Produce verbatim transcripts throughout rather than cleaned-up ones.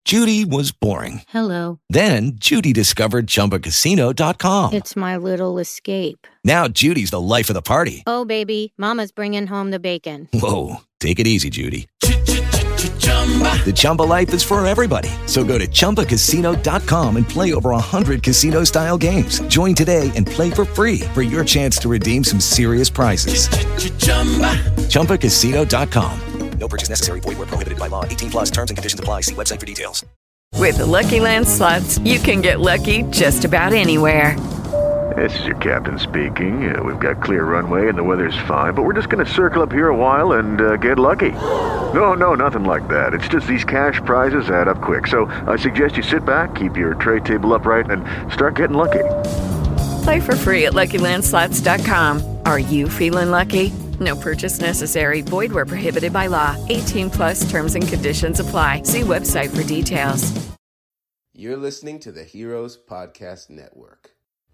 Judy was boring. Hello. Then Judy discovered Chumba Casino dot com. It's my little escape. Now Judy's the life of the party. Oh, baby, mama's bringing home the bacon. Whoa, take it easy, Judy. The Chumba life is for everybody. So go to Chumba Casino dot com and play over one hundred casino-style games. Join today and play for free for your chance to redeem some serious prizes. Chumba Casino dot com. No purchase necessary. Void where prohibited by law. eighteen plus terms and conditions apply. See website for details. With the Lucky Land Slots, you can get lucky just about anywhere. This is your captain speaking. Uh, we've got clear runway and the weather's fine, but we're just going to circle up here a while and uh, get lucky. No, no, nothing like that. It's just these cash prizes add up quick. So I suggest you sit back, keep your tray table upright, and start getting lucky. Play for free at Lucky Land Slots dot com. Are you feeling lucky? No purchase necessary. Void where prohibited by law. eighteen plus terms and conditions apply. See website for details. You're listening to the Heroes Podcast Network.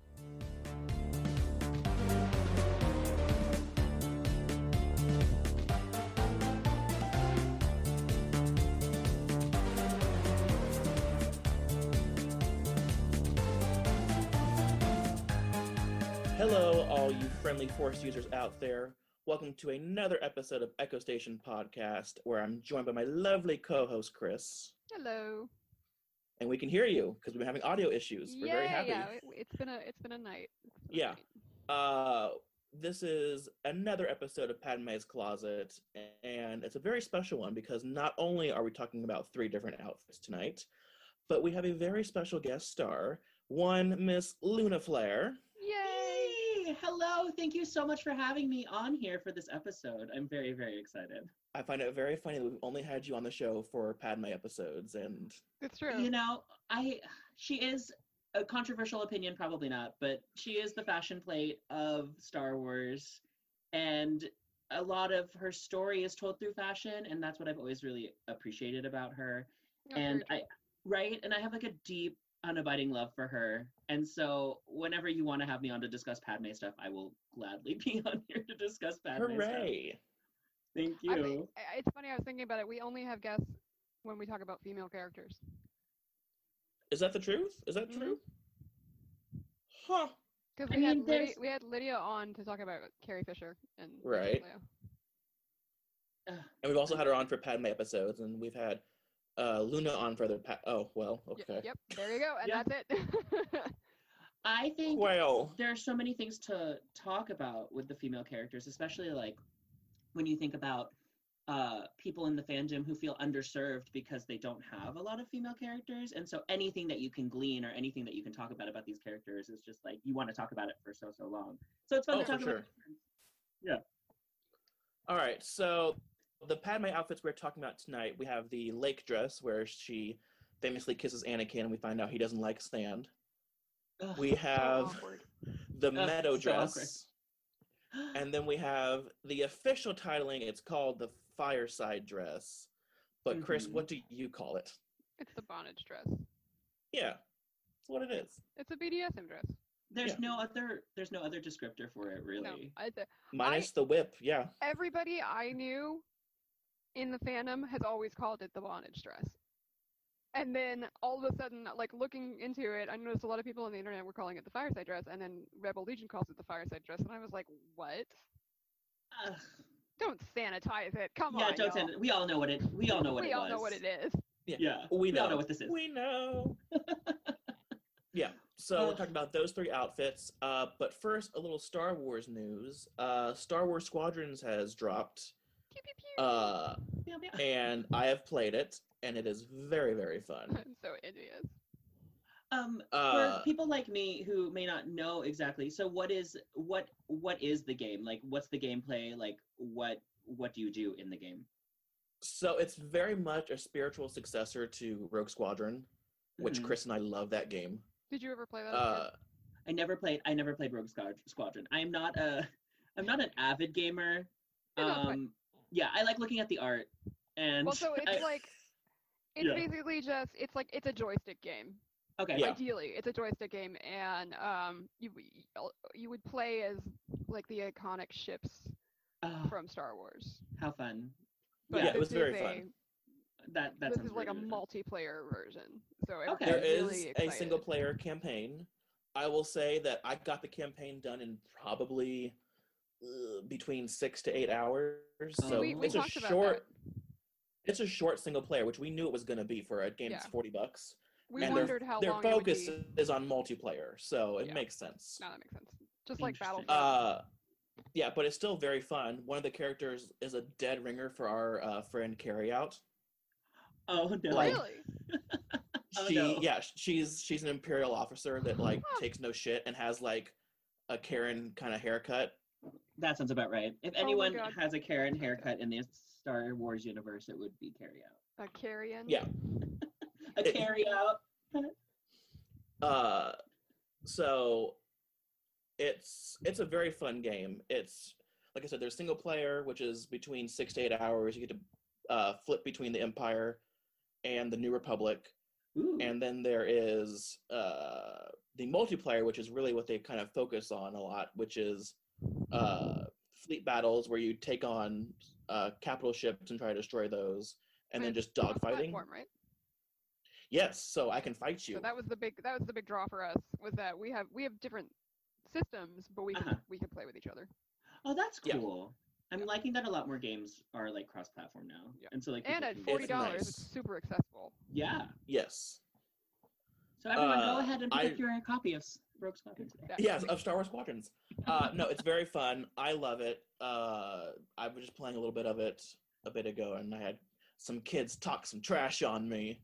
Hello, all you friendly Force users out there. Welcome to another episode of Echo Station Podcast, where I'm joined by my lovely co-host, Chris. Hello. And we can hear you, because we've been having audio issues. We're yeah, very happy. Yeah, it, it's been a it's been a night. Been yeah. A night. Uh, this is another episode of Padme's Closet, and it's a very special one, because not only are we talking about three different outfits tonight, but we have a very special guest star, one Miss Luna Flair. Yay! Hello, thank you so much for having me on here for this episode. I'm very, very excited. I find it very funny that we've only had you on the show for Padme episodes, and it's true. You know, I she is a controversial opinion, probably not, but she is the fashion plate of Star Wars, and a lot of her story is told through fashion, and that's what I've always really appreciated about her. That's and I, right, and I have like a deep, unabiding love for her, and so whenever you want to have me on to discuss Padme stuff, I will gladly be on here to discuss Padme Hooray. stuff. Thank you. I mean, it's funny, I was thinking about it, we only have guests when we talk about female characters. Is that the truth? Is that mm-hmm. true? Huh. Because we, I mean, had Lydia, there's... we had Lydia on to talk about Carrie Fisher. And right. And we've also had her on for Padme episodes, and we've had uh, Luna on for other pa- Oh, well, okay. Yep, yep. There you go, and yeah. that's it. I think well. there are so many things to talk about with the female characters, especially like when you think about uh, people in the fandom who feel underserved because they don't have a lot of female characters. And so anything that you can glean or anything that you can talk about about these characters is just like, you want to talk about it for so, so long. So it's fun oh, to talk for about. Sure. Yeah. All right. So the Padme outfits we're talking about tonight, we have the lake dress where she famously kisses Anakin and we find out he doesn't like sand. Ugh, we have so the Ugh, meadow so dress. And then we have the official titling, it's called the fireside dress. But Chris, mm-hmm. what do you call it? It's the bondage dress. Yeah, that's what it is. It's a B D S M dress. There's yeah. no other there's no other descriptor for it, really. No, I, th- Minus I, the whip, yeah. Everybody I knew in the fandom has always called it the bondage dress. And then all of a sudden, like looking into it, I noticed a lot of people on the internet were calling it the fireside dress, and then Rebel Legion calls it the fireside dress, and I was like, what? Ugh. Don't sanitize it. Come yeah, on. don't y'all. san- We all know what it. We all know what we it all was. know what it is. Yeah, yeah. we, we know. all know what this is. We know. yeah. So uh, we're talking about those three outfits. Uh, but first, a little Star Wars news. Uh, Star Wars Squadrons has dropped. Pew, pew, pew. Uh, and I have played it, and it is very, very fun. I'm so envious. Um, Uh, for people like me who may not know exactly, so what is what what is the game? Like, what's the gameplay? Like, what what do you do in the game? So it's very much a spiritual successor to Rogue Squadron, which Mhm. Chris and I love that game. Did you ever play that? Uh, I never played. I never played Rogue Squad- Squadron. I am not a. I'm not an avid gamer. You're not Um, yeah, I like looking at the art, and well, so it's I, like it's Yeah. basically just it's like it's a joystick game. okay. Yeah. Ideally, it's a joystick game, and um, you you would play as like the iconic ships Oh, from Star Wars. how fun! But Yeah, it this was very is a- fun. that that this sounds is like really, a really fun. multiplayer version. So Okay. There everybody's really is excited. a single player campaign. I will say that I got the campaign done in probably uh, between six to eight hours. Oh. So we, we it's a talked about short, it's a short single player, which we knew it was going to be for a game Yeah. that's forty bucks. that. We and wondered their, how their long focus it would be. is on multiplayer, so it Yeah. makes sense. No, that makes sense. Just like Interesting. Battlefront. Uh, yeah, but it's still very fun. One of the characters is a dead ringer for our uh, friend Carryout. Oh no! like- Really? Oh, She, no. yeah, she's she's an Imperial officer that like takes no shit and has like a Karen kind of haircut. That sounds about right. If Oh my anyone God. has a Karen haircut in the Star Wars universe, it would be Carry Out. A carrion? Yeah. A It- Carry Out. Uh, so it's it's a very fun game. It's like I said, there's single player, which is between six to eight hours. You get to uh, flip between the Empire and the New Republic, Ooh. and then there is uh, the multiplayer, which is really what they kind of focus on a lot, which is uh, fleet battles where you take on uh, capital ships and try to destroy those, and then just dogfighting. Platform, right? Yes, so I can fight you. So that was the big that was the big draw for us, was that we have we have different systems, but we can Uh-huh. we can play with each other. Oh, that's Yeah. cool. I'm Yeah. liking that a lot more games are like cross-platform now, Yeah. and so like And people at can- forty dollars, nice. it's super accessible. Yeah. Yes. So everyone, Uh, go ahead and pick I- up your copy of S- Rogue Squadron today. Yeah. Yes, of Star Wars Squadrons. Uh, no, it's very fun. I love it. Uh, I was just playing a little bit of it a bit ago, and I had some kids talk some trash on me.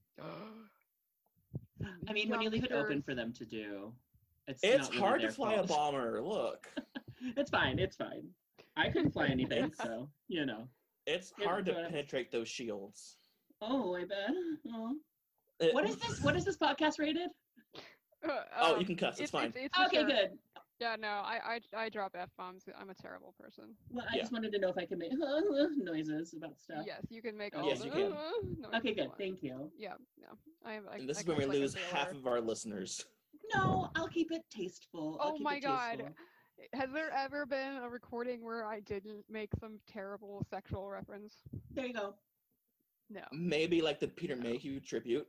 I mean, when you leave it open Youngsters. for them to do, it's It's not really hard to their fly a fault. bomber. Look, It's fine. It's fine. I couldn't fly anything, so you know. it's Yeah, hard to but- penetrate those shields. Oh, I bet. Oh. It- What is this? What is this podcast rated? Uh, Oh, um, you can cuss. It's, fine. It's, for Okay, sure. good. Yeah, no, I I I drop f bombs. I'm a terrible person. Well, I Yeah. just wanted to know if I could make noises about stuff. Yes, you can make Oh, all Yes, the you can. noises Okay, you good. want. Thank you. Yeah, yeah. I have. I, And this I is when we curse like a lose half sailor. of our listeners. No, I'll keep it tasteful. I'll Oh keep my it God. tasteful. Has there ever been a recording where I didn't make some terrible sexual reference? There you go. No. Maybe like the Peter Mayhew tribute.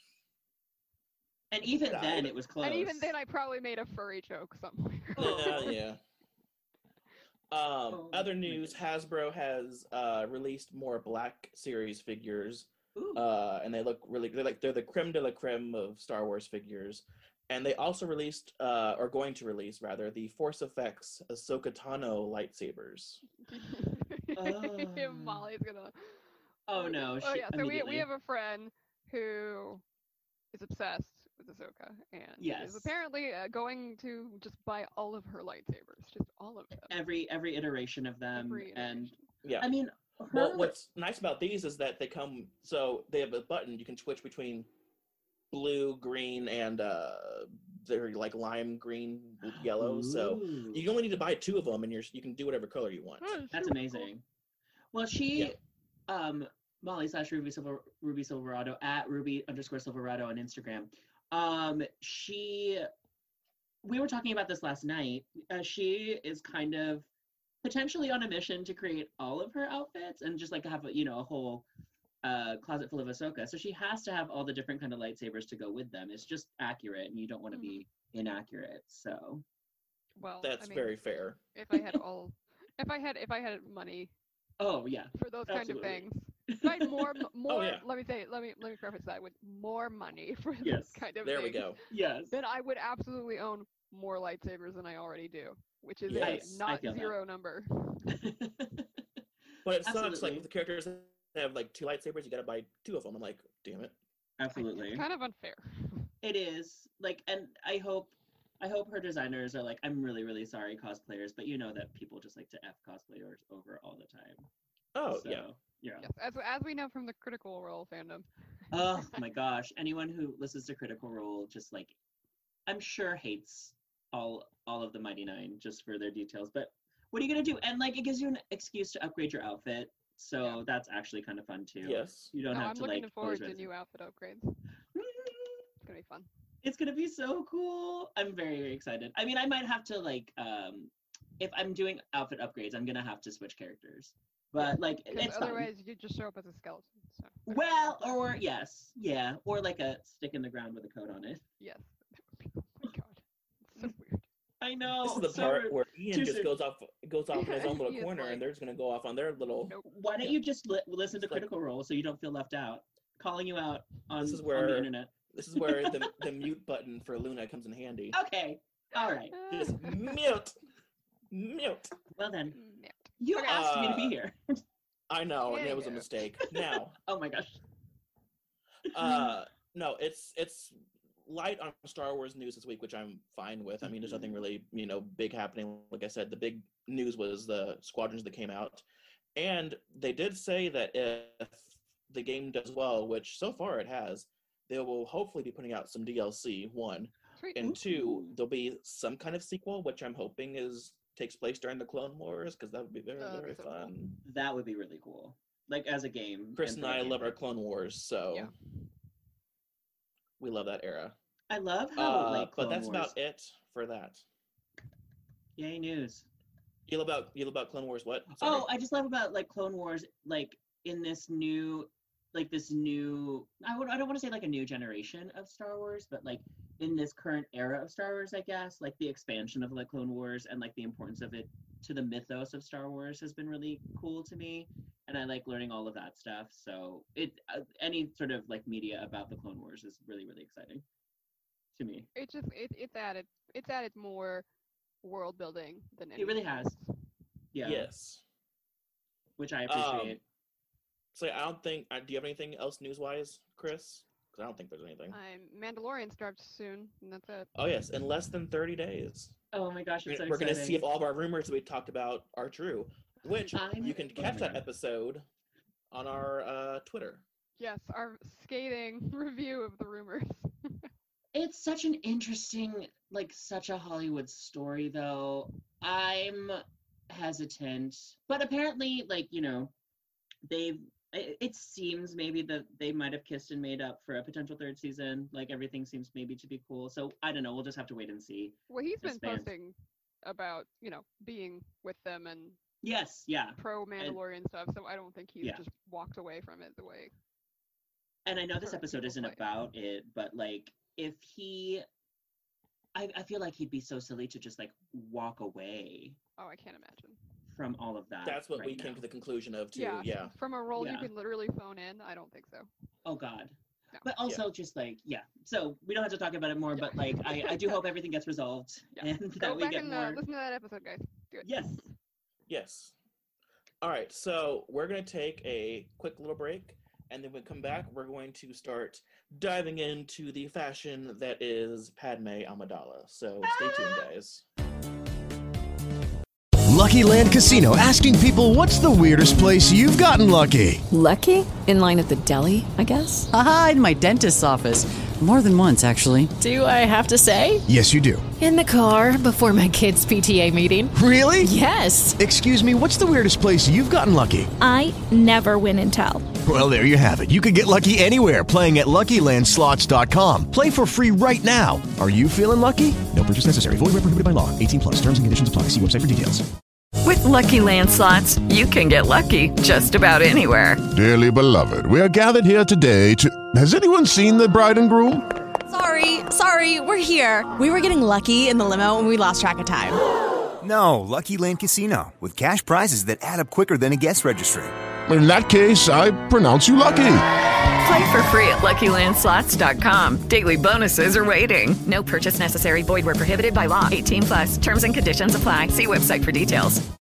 And even Yeah, then, I- it was close. And even then, I probably made a furry joke somewhere. Yeah, yeah. Um, Oh, other my news: goodness. Hasbro has uh, released more Black Series figures. Ooh. Uh, and they look really they're like they're the creme de la creme of Star Wars figures. And they also released uh, or going to release rather the Force Effects Ahsoka Tano lightsabers. Oh. Molly's gonna. Oh no! Oh she- yeah. So we we immediately. have a friend who is obsessed with Ahsoka and Yes. is apparently uh, going to just buy all of her lightsabers, just all of them. every every iteration of them, Every and iteration. Yeah. I mean, her, Well, what's nice about these is that they come so they have a button you can switch between blue, green, and uh, they're like lime green, yellow. So Ooh. you only need to buy two of them, and you're you can do whatever color you want. Oh, That's super cool. amazing. Well, she, Yeah. um, Molly slash Ruby Silver Ruby Silverado at Ruby underscore Silverado on Instagram. Um, she, we were talking about this last night. Uh, she is kind of potentially on a mission to create all of her outfits and just like have a, you know, a whole uh, closet full of Ahsoka. So she has to have all the different kind of lightsabers to go with them. It's just accurate, and you don't want to be inaccurate. So Well, That's I mean, very fair. If I had all, if I had if I had money oh yeah, for those kind of Absolutely. things, if I had more m- more. yeah. Let me say. Let me let me preface that with more money for Yes. those kind of There we things. go. yes. Then I would absolutely own more lightsabers than I already do, which is Yes, a I not feel that. zero number. But it sucks like Absolutely. with the characters that have like two lightsabers, you gotta buy two of them. I'm like, damn it. Absolutely. It's kind of unfair. It is like, and I hope, I hope her designers are like, I'm really, really sorry, cosplayers, but you know that people just like to f cosplayers over all the time. Oh So, yeah. yeah. Yes, as as we know from the Critical Role fandom. Oh my gosh, anyone who listens to Critical Role just like, I'm sure hates all all of the Mighty Nine just for their details. But what are you gonna do? And like, it gives you an excuse to upgrade your outfit, so Yeah. that's actually kind of fun too. Yes. You don't No, have I'm to looking like. forward always to res- new outfit upgrades. Mm, It's gonna be fun. It's gonna be so cool. I'm very, very excited. I mean, I might have to like, um, if I'm doing outfit upgrades, I'm gonna have to switch characters. But like, Because it's fine. otherwise, you just show up as a skeleton. So Well, or yes, yeah, or like a stick in the ground with a coat on it. Yes. Oh my god. It's so weird. I know. This is the so part rude. where Ian Too just soon. goes off goes off in his own little He is corner, like- and they're just gonna go off on their little. Nope. Why don't you just li- listen to It's like- Critical Role so you don't feel left out? Calling you out on, This is on where- the internet. This is where the the mute button for Luna comes in handy. Okay. All right. Just mute, mute. Well then, Yeah. you Okay. asked me to be Uh, here. I know, and it was a Anywho. mistake. Now, Oh my gosh. uh, no, it's it's light on Star Wars news this week, which I'm fine with. I mean, there's nothing really, you know, big happening. Like I said, the big news was the Squadrons that came out, and they did say that if the game does well, which so far it has, they will hopefully be putting out some D L C. One Sweet. and two, Ooh. there'll be some kind of sequel, which I'm hoping is takes place during the Clone Wars, because that would be very That'd be very so cool. fun. That would be really cool. Like as a game. Chris and for a I game. love our Clone Wars, so Yeah. we love that era. I love how Uh, like but Clone that's Wars. about it for that. Yay news. You love about you love about Clone Wars what? Sorry. Oh, I just love about like Clone Wars, like in this new, like this new. I would. I don't want to say like a new generation of Star Wars, but like in this current era of Star Wars, I guess, like the expansion of like Clone Wars and like the importance of it to the mythos of Star Wars has been really cool to me, and I like learning all of that stuff. So it uh, any sort of like media about the Clone Wars is really really exciting to me. It just it, it's added it's added more world building than It really anything has. else. Yeah, Yes. which I Um, appreciate. So I don't think. Uh, do you have anything else news wise, Chris? Because I don't think there's anything. I'm Mandalorian starts soon, and that's it. Oh yes, in less than thirty days, Oh my gosh, we're, it's so we're gonna exciting. see if all of our rumors that we talked about are true. Which I'm- you can oh catch my that God. episode on our uh, Twitter. Yes, our scathing review of the rumors. It's such an interesting, like, such a Hollywood story, though. I'm hesitant, but apparently, like, you know, they've. It, it seems maybe that they might have kissed and made up for a potential third season. Like everything seems maybe to be cool. So I don't know. We'll just have to wait and see. Well, he's been Expands. posting about you know being with them and Yes, yeah. pro Mandalorian stuff, so I don't think he's Yeah. just walked away from it the way. And I know this Certain episode people isn't might. about it, but like if he, I, I feel like he'd be so silly to just like walk away Oh, I can't imagine. from all of that. That's what right we came now. to the conclusion of too. Yeah, Yeah. from a role Yeah. you can literally phone in, I don't think so. Oh God. No. But also just like, yeah. So we don't have to talk about it more, Yeah. but like I, I do hope everything gets resolved Yeah. and that Go we back get and more. uh, listen to that episode, guys. Do it. Yes. Yes. All right, so we're going to take a quick little break, and then when we come back, we're going to start diving into the fashion that is Padme Amidala. So stay tuned, guys. Lucky Land Casino, asking people, what's the weirdest place you've gotten lucky? Lucky? In line at the deli, I guess? Aha, in my dentist's office. More than once, actually. Do I have to say? Yes, you do. In the car before my kids' P T A meeting. Really? Yes. Excuse me, what's the weirdest place you've gotten lucky? I never win and tell. Well, there you have it. You can get lucky anywhere, playing at Lucky Land Slots dot com. Play for free right now. Are you feeling lucky? No purchase necessary. Void where prohibited by law. eighteen plus. Terms and conditions apply. See website for details. With Lucky Land Slots, you can get lucky just about anywhere. Dearly beloved, we are gathered here today to... Has anyone seen the bride and groom? Sorry, sorry, we're here. We were getting lucky in the limo and we lost track of time. No, Lucky Land Casino, with cash prizes that add up quicker than a guest registry. In that case, I pronounce you lucky. Play for free at Lucky Land Slots dot com. Daily bonuses are waiting. No purchase necessary. Void where prohibited by law. eighteen plus. Terms and conditions apply. See website for details.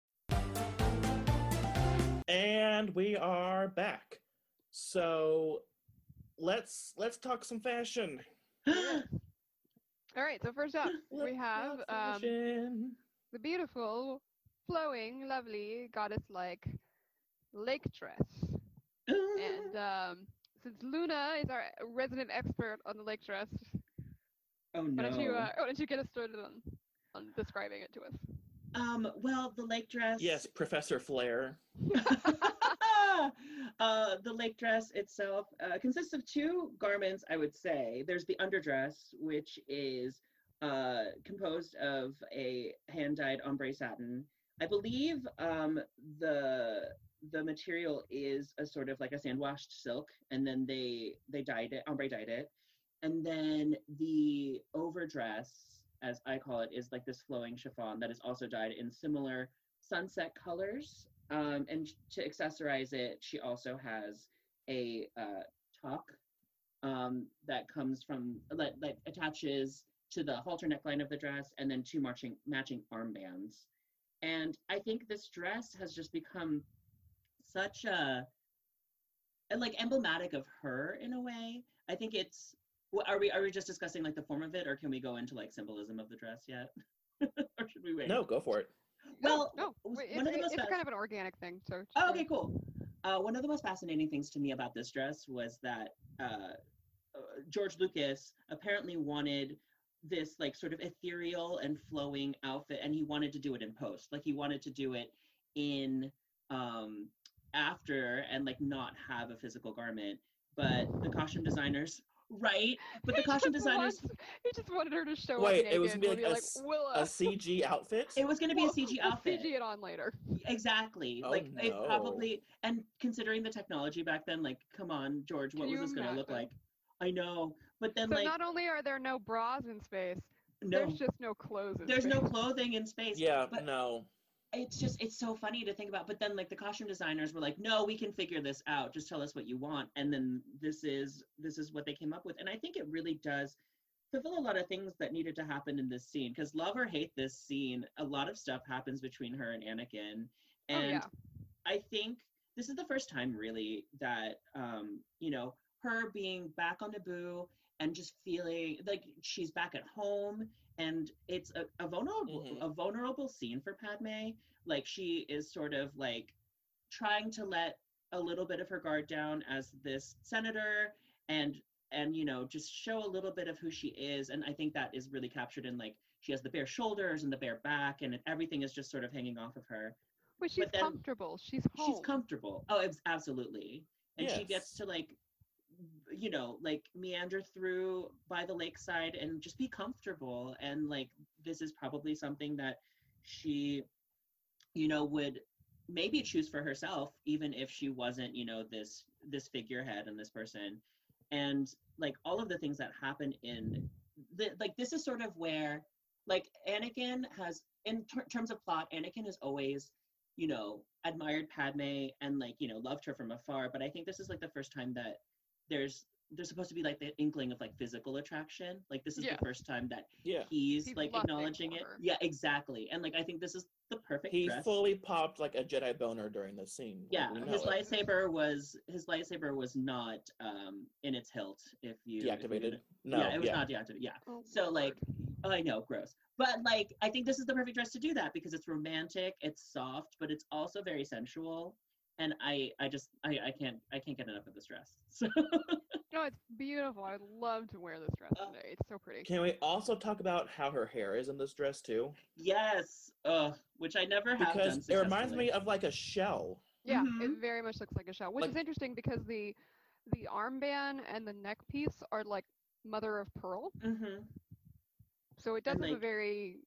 And we are back. So let's let's talk some fashion. All right, so first up, we Let's have talk um, fashion. the beautiful, flowing, lovely, goddess-like lake dress. And um, since Luna is our resident expert on the lake dress, Oh why don't you no. uh, why don't you get us started on on describing it to us? Um. Well, the lake dress. Yes, Professor Flair. uh, the lake dress itself uh, consists of two garments, I would say. There's the underdress, which is uh, composed of a hand-dyed ombre satin. I believe um, the the material is a sort of like a sand-washed silk, and then they they dyed it, ombre dyed it, and then the overdress, as I call it, is like this flowing chiffon that is also dyed in similar sunset colors. Um, and to accessorize it, she also has a uh, toque um, that comes from that, that attaches to the halter neckline of the dress, and then two matching matching armbands. And I think this dress has just become such a, a like emblematic of her in a way. I think it's. Are we are we just discussing like the form of it, or can we go into like symbolism of the dress yet? Or should we wait? No, go for it. Well, no, wait, one it's, of the most it's fas- kind of an organic thing. So. Oh, okay, cool. Uh, one of the most fascinating things to me about this dress was that uh, uh, George Lucas apparently wanted this like sort of ethereal and flowing outfit, and he wanted to do it in post. Like he wanted to do it in um, after and like not have a physical garment. But the costume designers. Right, but the he costume just designers. Wants, he just wanted her to show Wait, up. it was gonna be like, a, like Willa. a C G outfit? It was going to be we'll, a C G we'll outfit. C G it on later. Exactly. Oh, like no. it probably, and considering the technology back then, like, come on, George, what Can was you this going to look imagine? like? I know, but then So like, not only are there no bras in space, no, there's just no clothes in there's space. no clothing in space. Yeah, but no. It's just, it's so funny to think about. But then like the costume designers were like, no, we can figure this out. Just tell us what you want. And then this is, this is what they came up with. And I think it really does fulfill a lot of things that needed to happen in this scene. Because love or hate this scene, a lot of stuff happens between her and Anakin. And oh, yeah. I think this is the first time really that, um, you know, her being back on Naboo and just feeling like she's back at home. And it's a, a vulnerable mm-hmm. a vulnerable scene for Padme. Like she is sort of like trying to let a little bit of her guard down as this senator and and you know just show a little bit of who she is. And I think that is really captured in like she has the bare shoulders and the bare back and everything is just sort of hanging off of her. But she's but then, comfortable. She's home. She's comfortable. Oh, it's absolutely. And yes. she gets to like you know like meander through by the lakeside and just be comfortable. And like this is probably something that she you know would maybe choose for herself even if she wasn't you know this this figurehead and this person. And like all of the things that happen in the like this is sort of where like Anakin has in ter- terms of plot, Anakin has always you know admired Padme and like you know loved her from afar. But I think this is like the first time that there's there's supposed to be like the inkling of like physical attraction. Like this is yeah. the first time that yeah. he's, he's like acknowledging it. her. Yeah, exactly. And like I think this is the perfect he dress. fully popped like a Jedi boner during the scene. Yeah, like, his it. lightsaber was his lightsaber was not um in its hilt. If you deactivated, if you no, yeah, it was yeah. not deactivated. Yeah, oh, so Lord. like oh, I know, gross. But like I think this is the perfect dress to do that because it's romantic, it's soft, but it's also very sensual. And I I just I I can't I can't get enough of this dress. So. No, it's beautiful. I'd love to wear this dress today. It's so pretty. Can we also talk about how her hair is in this dress too? Yes, uh, which I never have done because it reminds me of like a shell. Yeah, mm-hmm. it very much looks like a shell, which like, is interesting because the the armband and the neck piece are like mother of pearl. Mm-hmm. So it does And, have like, a very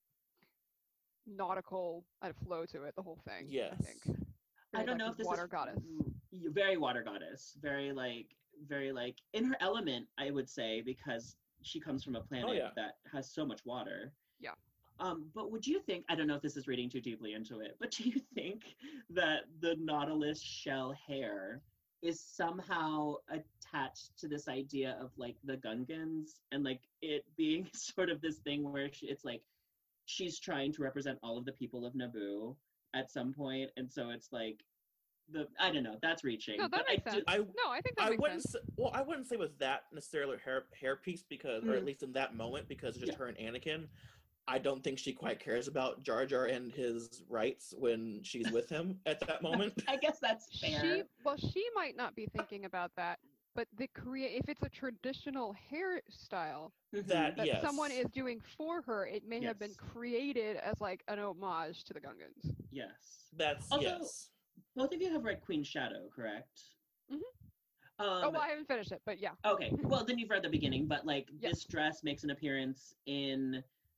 nautical uh, flow to it. The whole thing. Yes. I think. Very I don't like know if this water is goddess. Very water goddess. Very like very like in her element, I would say, because she comes from a planet oh, yeah. that has so much water. Yeah. Um, but would you think, I don't know if this is reading too deeply into it, but do you think that the Nautilus shell hair is somehow attached to this idea of like the Gungans and like it being sort of this thing where she, it's like she's trying to represent all of the people of Naboo at some point, and so it's like the I don't know. That's reaching. No, that but makes I sense. do, I, no, I think that I makes wouldn't. sense. Say, well, I wouldn't say it was that necessarily hair hair piece because, Mm. or at least in that moment, because it's just Yeah. her and Anakin. I don't think she quite cares about Jar Jar and his rights when she's with him at that moment. I guess that's fair. She well, she might not be thinking about that, but the create if it's a traditional hairstyle that that yes. someone is doing for her, it may have been Yes. created as like an homage to the Gungans. Yes. That's Also, yes. Both of you have read Queen Shadow, correct? Mhm. Um, oh, well, I haven't finished it, but yeah. Okay, well then you've read the beginning, but like Yeah. this dress makes an appearance in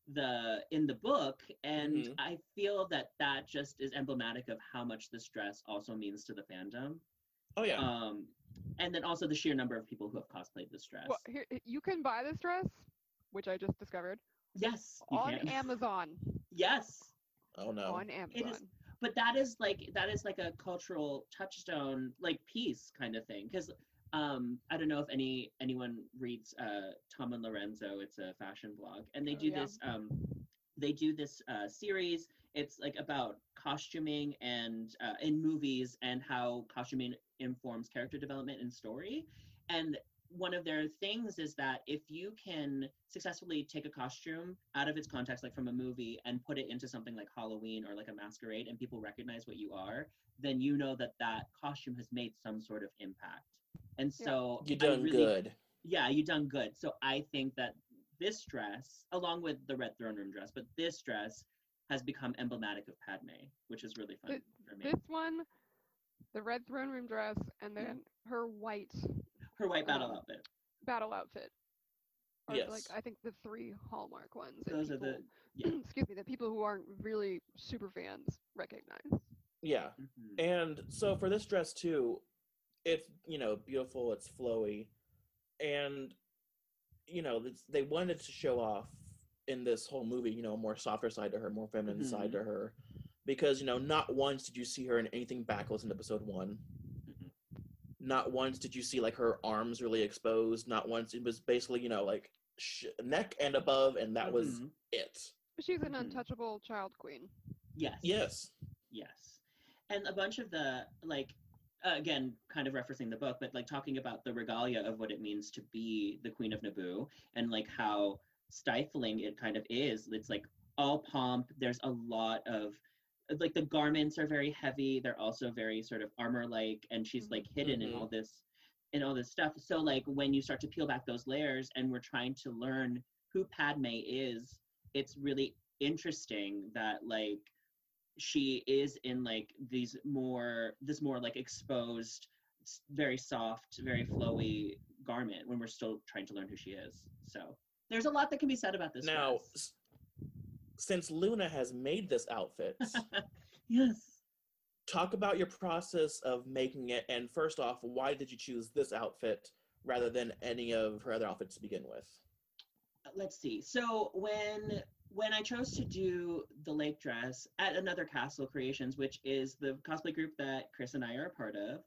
the in the book, and Mhm. I feel that that just is emblematic of how much this dress also means to the fandom. Oh yeah. Um, and then also the sheer number of people who have cosplayed this dress. Well, here you can buy this dress, which I just discovered. Yes, you on can. Amazon. Yes. Oh no. On Amazon. It is, but that is like that is like a cultural touchstone, like piece kind of thing. Because um, I don't know if any anyone reads uh, Tom and Lorenzo. It's a fashion blog, and they Oh, do yeah. this. Um, they do this uh, series. It's like about costuming and uh, in movies and how costuming informs character development and story. And one of their things is that if you can successfully take a costume out of its context, like from a movie, and put it into something like Halloween or like a masquerade, and people recognize what you are, then you know that that costume has made some sort of impact. And so You I done really, good. Yeah, you done good. So I think that this dress, along with the Red Throne Room dress, but this dress has become emblematic of Padme, which is really fun Th- for me. This one, the red throne room dress, and then her white Her white battle um, outfit. battle outfit. Are Yes. like I think the three hallmark ones. That Those are people, the yeah. excuse me, that people who aren't really super fans recognize. Yeah. Mhm. And so for this dress too, it's, you know, beautiful, it's flowy, and you know, it's, they wanted to show off in this whole movie, you know, a more softer side to her, more feminine Mhm. side to her, because, you know, not once did you see her in anything backless in episode one. Mhm. Not once did you see like her arms really exposed. Not once. It was basically, you know, like sh- neck and above, and that was Mhm. it. She's an Mhm. untouchable child queen. Yes. Yes. Yes. And a bunch of the, like, uh, again, kind of referencing the book, but like talking about the regalia of what it means to be the Queen of Naboo, and like how stifling it kind of is. It's like all pomp. There's a lot of, like, the garments are very heavy. They're also very sort of armor-like, and she's like hidden in Mhm. all this, in all this stuff. So like when you start to peel back those layers, and we're trying to learn who Padme is, it's really interesting that like she is in like these more this more like exposed, s- very soft, very flowy garment when we're still trying to learn who she is. So there's a lot that can be said about this Now, dress. s- since Luna has made this outfit, Yes. talk about your process of making it. And first off, why did you choose this outfit rather than any of her other outfits to begin with? Let's see. So when when I chose to do the lake dress at Another Castle Creations, which is the cosplay group that Chris and I are a part of,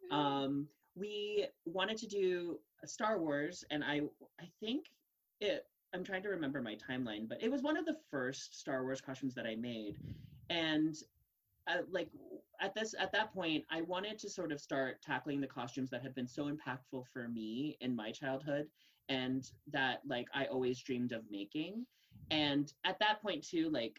um, we wanted to do Star Wars, and I I think it. I'm trying to remember my timeline, but it was one of the first Star Wars costumes that I made, and uh, like at this at that point, I wanted to sort of start tackling the costumes that had been so impactful for me in my childhood, and that like I always dreamed of making. And at that point too, like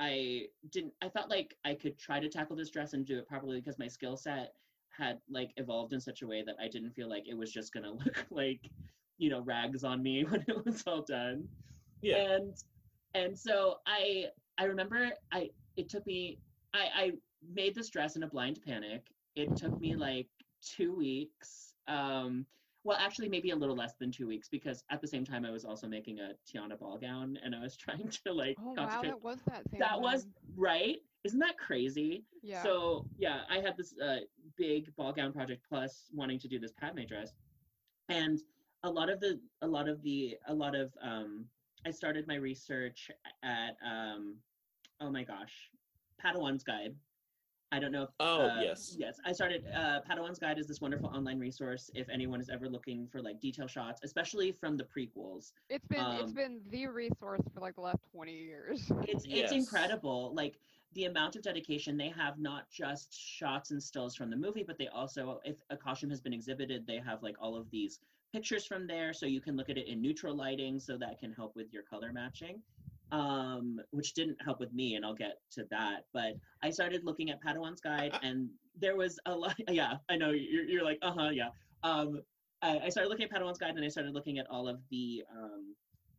I didn't I felt like I could try to tackle this dress and do it properly because my skill set had like evolved in such a way that I didn't feel like it was just gonna look like, you know, rags on me when it was all done. Yeah. And and so I I remember I it took me I, I made this dress in a blind panic. It took me like two weeks. Um, well, actually, maybe a little less than two weeks because at the same time I was also making a Tiana ball gown, and I was trying to like Oh wow, concentrate. that was that same That was time. right. Isn't that crazy? Yeah. So yeah, I had this uh, big ball gown project plus wanting to do this Padme dress, and a lot of the a lot of the a lot of um, I started my research at um, oh my gosh, Padawan's Guide. I don't know if Oh, uh, yes. yes I started uh, Padawan's Guide is this wonderful online resource if anyone is ever looking for like detail shots, especially from the prequels. It's been it's Um, been the resource for like the last twenty years. It's Yes. it's incredible. Like the amount of dedication they have, not just shots and stills from the movie, but they also, if a costume has been exhibited, they have like all of these pictures from there, so you can look at it in neutral lighting, so that can help with your color matching. Um, which didn't help with me, and I'll get to that. But I started looking at Padawan's Guide, and there was a lot. Yeah, I know you're you're like, uh huh, yeah. Um, I, I started looking at Padawan's Guide, and I started looking at all of the um,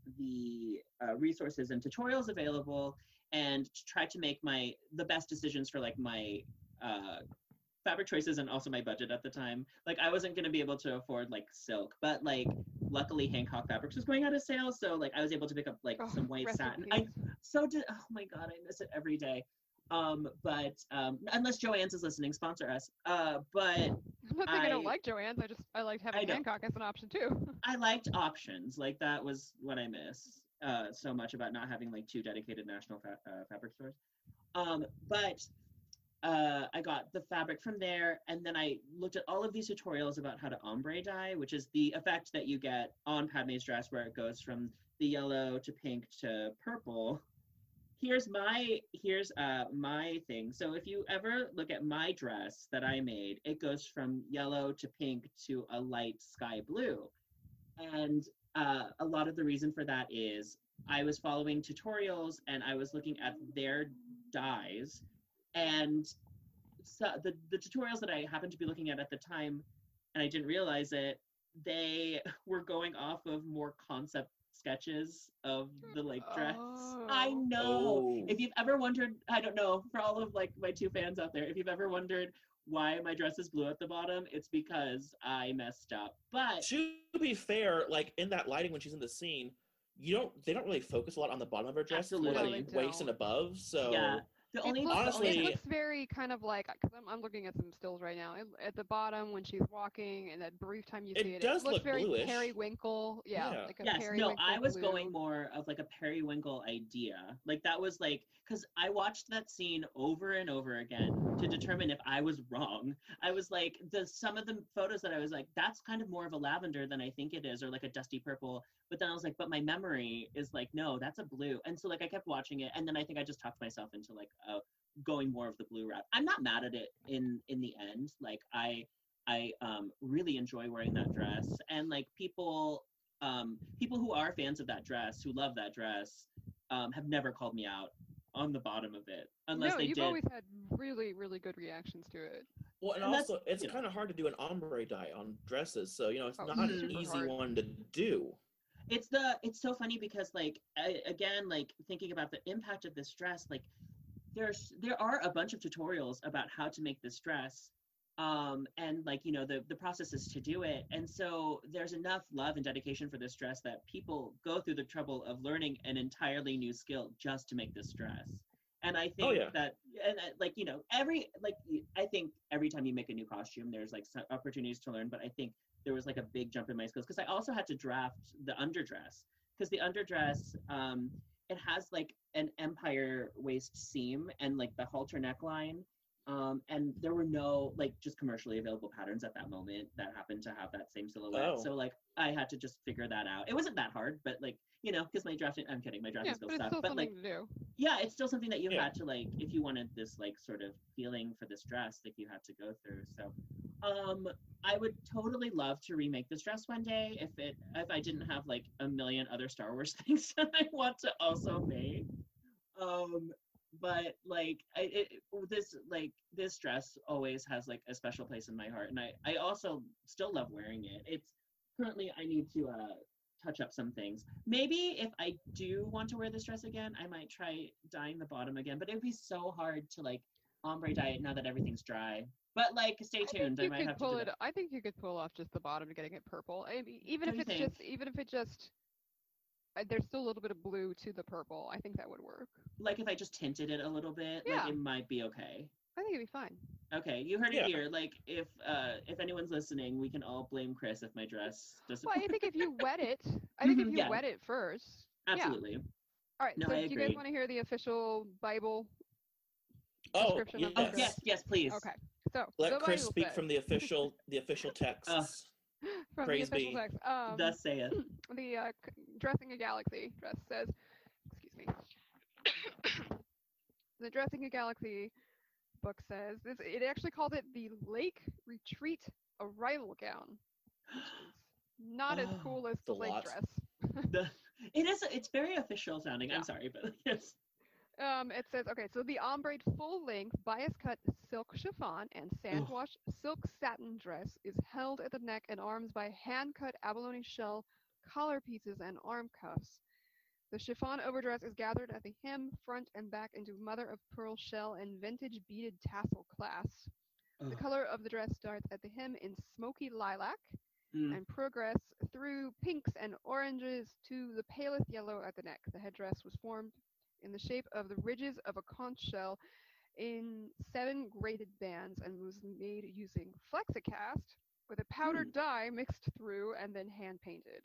the uh, resources and tutorials available, and try to make my the best decisions for like my uh, fabric choices and also my budget at the time. Like I wasn't going to be able to afford like silk, but like luckily Hancock Fabrics was going out of sale, so like I was able to pick up like Oh, some white rest in satin. peace. I so did. Oh my god, I miss it every day. Um, but um, unless Joann's is listening, sponsor us. Uh, but I'm not saying I, I don't like Joann's. I just I liked I having know. Hancock as an option too. I liked options. Like that was what I miss uh, so much about not having like two dedicated national fa- uh, fabric stores. Um, but uh, I got the fabric from there, and then I looked at all of these tutorials about how to ombre dye, which is the effect that you get on Padme's dress, where it goes from the yellow to pink to purple. Here's my here's uh my thing. So if you ever look at my dress that I made, it goes from yellow to pink to a light sky blue. And uh, a lot of the reason for that is I was following tutorials and I was looking at their dyes, and so the, the tutorials that I happened to be looking at at the time, and I didn't realize it, they were going off of more concept sketches of the like dress. Oh. I know. Oh. If you've ever wondered, I don't know, for all of like my two fans out there, if you've ever wondered why my dress is blue at the bottom, it's because I messed up. But To be fair, like in that lighting when she's in the scene, you don't they don't really focus a lot on the bottom of her dress, more Absolutely. like No, they waist and don't. above. So yeah, the It only looks, honestly- it looks very kind of like, because I'm, I'm looking at some stills right now. It, at the bottom when she's walking, and that brief time you It see it, does it looks look very bluish. periwinkle. Yeah, Yeah. like a yes, periwinkle no, I was blue. going more of like a periwinkle idea. Like that was like, because I watched that scene over and over again to determine if I was wrong. I was like, the some of the photos that I was like, that's kind of more of a lavender than I think it is, or like a dusty purple. But then I was like, but my memory is like, no, that's a blue. And so like I kept watching it, and then I think I just talked myself into like uh, going more of the blue route. I'm not mad at it in in the end. Like I I um, really enjoy wearing that dress, and like people um, people who are fans of that dress, who love that dress, um, have never called me out on the bottom of it, unless no, they you've did. always had really, really good reactions to it. Well, and, And that's- also it's you know. kind of hard to do an ombre dye on dresses, so you know it's Oh, not an super easy hard. one to do. It's the it's so funny because like I, again like thinking about the impact of this dress, like there's there are a bunch of tutorials about how to make this dress, um and like you know the the processes to do it, and so there's enough love and dedication for this dress that people go through the trouble of learning an entirely new skill just to make this dress. And I think Oh, yeah. that, and uh, like you know every like y- I think every time you make a new costume there's like some opportunities to learn, but I think there was like a big jump in my skills because I also had to draft the underdress, because the underdress um it has like an empire waist seam and like the halter neckline, um and there were no like just commercially available patterns at that moment that happened to have that same silhouette. Oh. So like I had to just figure that out. It wasn't that hard, but like you know because my drafting I'm kidding my drafting Yeah, skills but it's stuff, still but like something to do. yeah, it's still something that you Yeah. had to like, if you wanted this like sort of feeling for this dress, like you had to go through. So, um, I would totally love to remake this dress one day if it if I didn't have like a million other Star Wars things that I want to also make. Um, but like I it, this like this dress always has like a special place in my heart, and I I also still love wearing it. It's currently I need to uh touch up some things. Maybe if I do want to wear this dress again, I might try dyeing the bottom again, but it'd be so hard to like ombre dye it now that everything's dry. But like stay I think tuned. I, you might could have to pull do it. that. I think you could pull off just the bottom to getting it purple. I mean, even Don't if you it's think? just, even if it just, uh, there's still a little bit of blue to the purple. I think that would work. Like if I just tinted it a little bit, Yeah. like it might be okay. I think it'd be fine. Okay, you heard Yeah. it here. Like if uh if anyone's listening, we can all blame Chris if my dress doesn't Well, I think if you wet it, I think if Mhm, you yeah. wet it first. Absolutely. Yeah. All right. No, so I do you guys agree. want to hear the official Bible Oh, description of yes. the Oh yes, yes, please. Okay. So Let the Chris Bible speak says- from the official the official texts. from Praise the official be. text. Um, Thus saith. the uh, c- Dressing a Galaxy dress says, excuse me. The Dressing a Galaxy book says this. It actually called it the Lake Retreat Arrival Gown. Which is not as Oh, cool as it's the a lake lot. dress. The, it is it's very official sounding. Yeah. I'm sorry, but yes. Um, it says, okay, so the ombre full-length bias-cut silk chiffon and sand-washed silk satin dress is held at the neck and arms by hand-cut abalone shell collar pieces and arm cuffs. The chiffon overdress is gathered at the hem, front, and back into mother-of-pearl shell and vintage beaded tassel clasps. The color of the dress starts at the hem in smoky lilac Mm. and progress through pinks and oranges to the palest yellow at the neck. The headdress was formed in the shape of the ridges of a conch shell in seven graded bands and was made using Flexicast with a powdered Hmm. dye mixed through and then hand painted.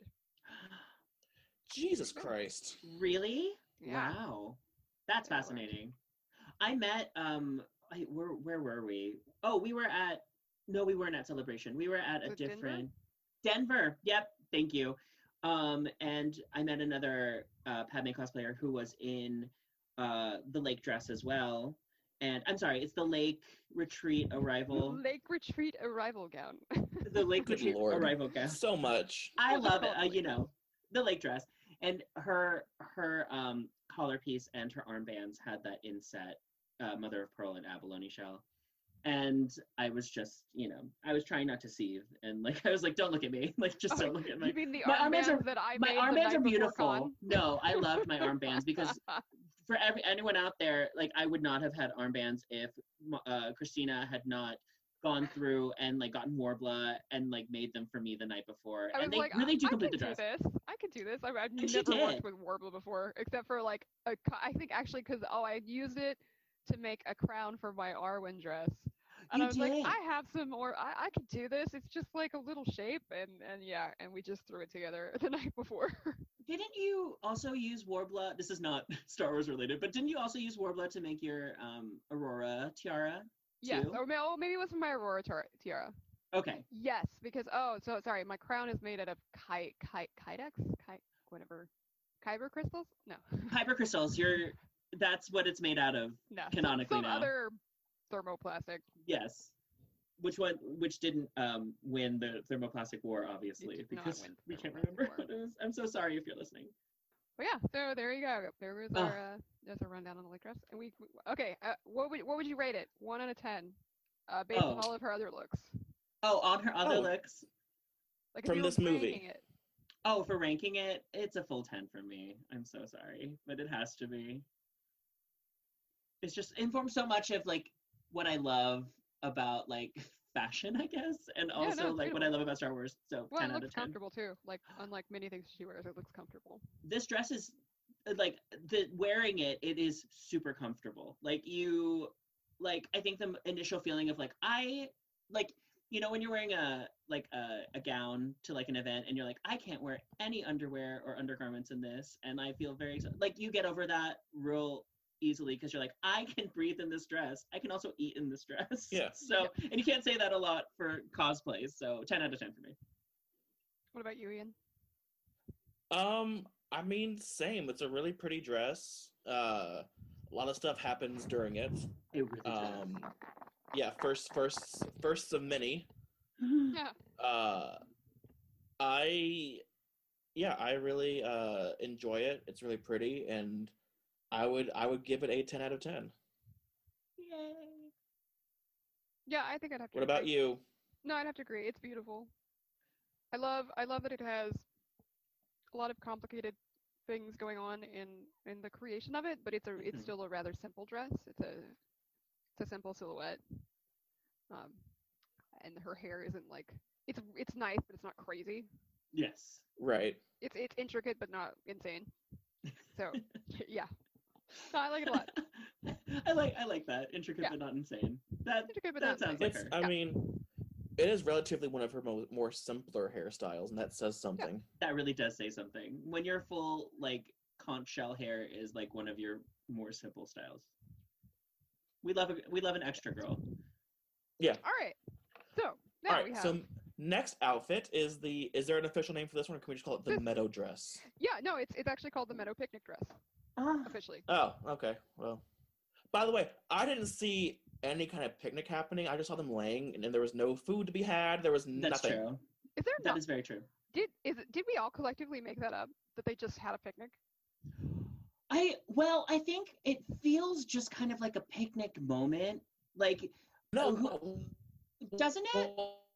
Jesus Christ. Really? Yeah. Wow. That's Yeah, it worked. fascinating. I met um I, where where were we? Oh, we were at no, we weren't at Celebration. We were at a Was it Denver? different Denver. Yep, thank you. Um and I met another uh Padme cosplayer who was in uh the lake dress as well. And I'm sorry, it's the Lake Retreat Arrival. Lake Retreat arrival gown. The Lake Good Retreat Lord. Arrival gown. So much. I We'll just love it. call it Uh, lake you dress. know, the lake dress and her her um collar piece and her armbands had that inset uh, mother of pearl and abalone shell. And I was just, you know, I was trying not to seethe, and like I was like, don't look at me, like just don't look at my. You mean the my armbands are that I my made the armbands night are before beautiful. con? No, I loved my armbands because for every anyone out there, like I would not have had armbands if uh, Christina had not gone through and like gotten Warbler and like made them for me the night before, I was and they like, really do I, complete I the can dress. do this. I can do this. I've, I've And she never worked did. with Warbler before, except for like a. co- I think actually because oh, I used it to make a crown for my Arwen dress, and You I was like, did. I have some more. I I could do this. It's just like a little shape, and and yeah, and we just threw it together the night before. Didn't you also use Warbler? This is not Star Wars related, but didn't you also use Warbler to make your um Aurora tiara? Yes. too? Or may- oh, maybe it was my Aurora tar- tiara. Okay. Yes, because oh, so sorry, my crown is made out of kite, kite, kydex, kite, whatever, kyber crystals. No, Hyper crystals. You're. That's what it's made out of. no, some- Canonically some now. other thermoplastic. Yes. Which one? Which didn't um win the thermoplastic war, obviously, did not because win the we can't thermoplastic remember war. what it was. I'm so sorry if you're listening. But yeah, so there you go. There was Ugh. our uh, there's a rundown on the lake dress. And we we- okay. Uh, what would what would you rate it? One out of ten, uh, based on Oh. all of her other looks. Oh, on her other Oh. looks. Like if From you were this movie. ranking it. Oh, for ranking it, it's a full ten for me. I'm so sorry, but it has to be. It's just informed so much of like what I love about like fashion, I guess, and Yeah, no, also it's like what I beautiful. love about Star Wars. So Well, ten it out looks of ten. comfortable too. Like unlike many things she wears, it looks comfortable. This dress is uh, like the wearing it, it is super comfortable. Like you, like I think the m- initial feeling of like I like you know when you're wearing a like a, a gown to like an event and you're like I can't wear any underwear or undergarments in this, and I feel very like you get over that real easily because you're like I can breathe in this dress. I can also eat in this dress. Yeah. So and you can't say that a lot for cosplays. So ten out of ten for me. What about you, Ian? Um, I mean, same. It's a really pretty dress. Uh, a lot of stuff happens during it. It really Um, yeah, first, first, first of many. Yeah. Uh, I, yeah, I really uh enjoy it. It's really pretty, and I would, I would give it a ten out of ten. Yay. Yeah, I think I'd have to. What about agree. you? No, I'd have to agree. It's beautiful. I love I love that it has a lot of complicated things going on in in the creation of it, but it's a it's Mhm. still a rather simple dress. It's a it's a simple silhouette. Um and her hair isn't like it's it's nice, but it's not crazy. Yes. Right. It's it's intricate but not insane. So, yeah. No, I like it a lot. I like I like that intricate Yeah. but not insane. That Intricate but that not sounds insane. like It's, her. I mean, it is relatively one of her mo- more simpler hairstyles, and that says something. That really does say something. When your full like conch shell hair is like one of your more simple styles. We love a we love an extra girl. Yeah. All right. So, now All right. we have So next outfit is the. Is there an official name for this one, or can we just call it the This- meadow dress? Yeah, no, it's it's actually called the Meadow Picnic dress Ah. officially. Oh, okay. Well, by the way, I didn't see any kind of picnic happening. I just saw them laying, and there was no food to be had. There was That's nothing. true. Is there That not is very true. Did is it, did we all collectively make that up that they just had a picnic? I well, I think it feels just kind of like a picnic moment. Like No, who- doesn't it?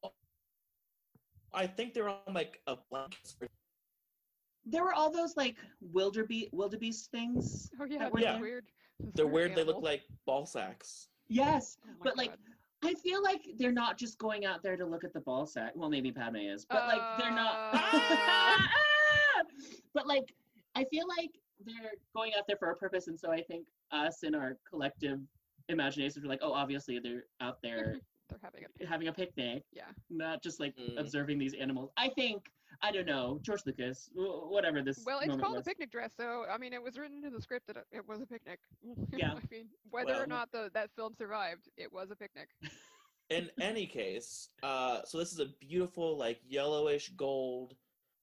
I think they're on like a blanket. There were all those like wildebeest wildebeest things. Oh yeah, that were that's Yeah. weird. Those They're weird weird. They look animals. like ball sacks. Yes, Oh my but like God. I feel like they're not just going out there to look at the ball sack. Well, maybe Padme is, but like they're not. Uh... but like, I feel like they're going out there for a purpose, and so I think us in our collective imaginations were like, oh, obviously they're out there. They're having a having a picnic. Yeah. Not just like Mm. observing these animals. I think I don't know George Lucas, w- whatever this. Well, it's moment called was. a picnic dress, so I mean, it was written in the script that it, it was a picnic. Yeah. I mean, whether Well- or not the that film survived, it was a picnic. In any case, uh, so this is a beautiful, like yellowish gold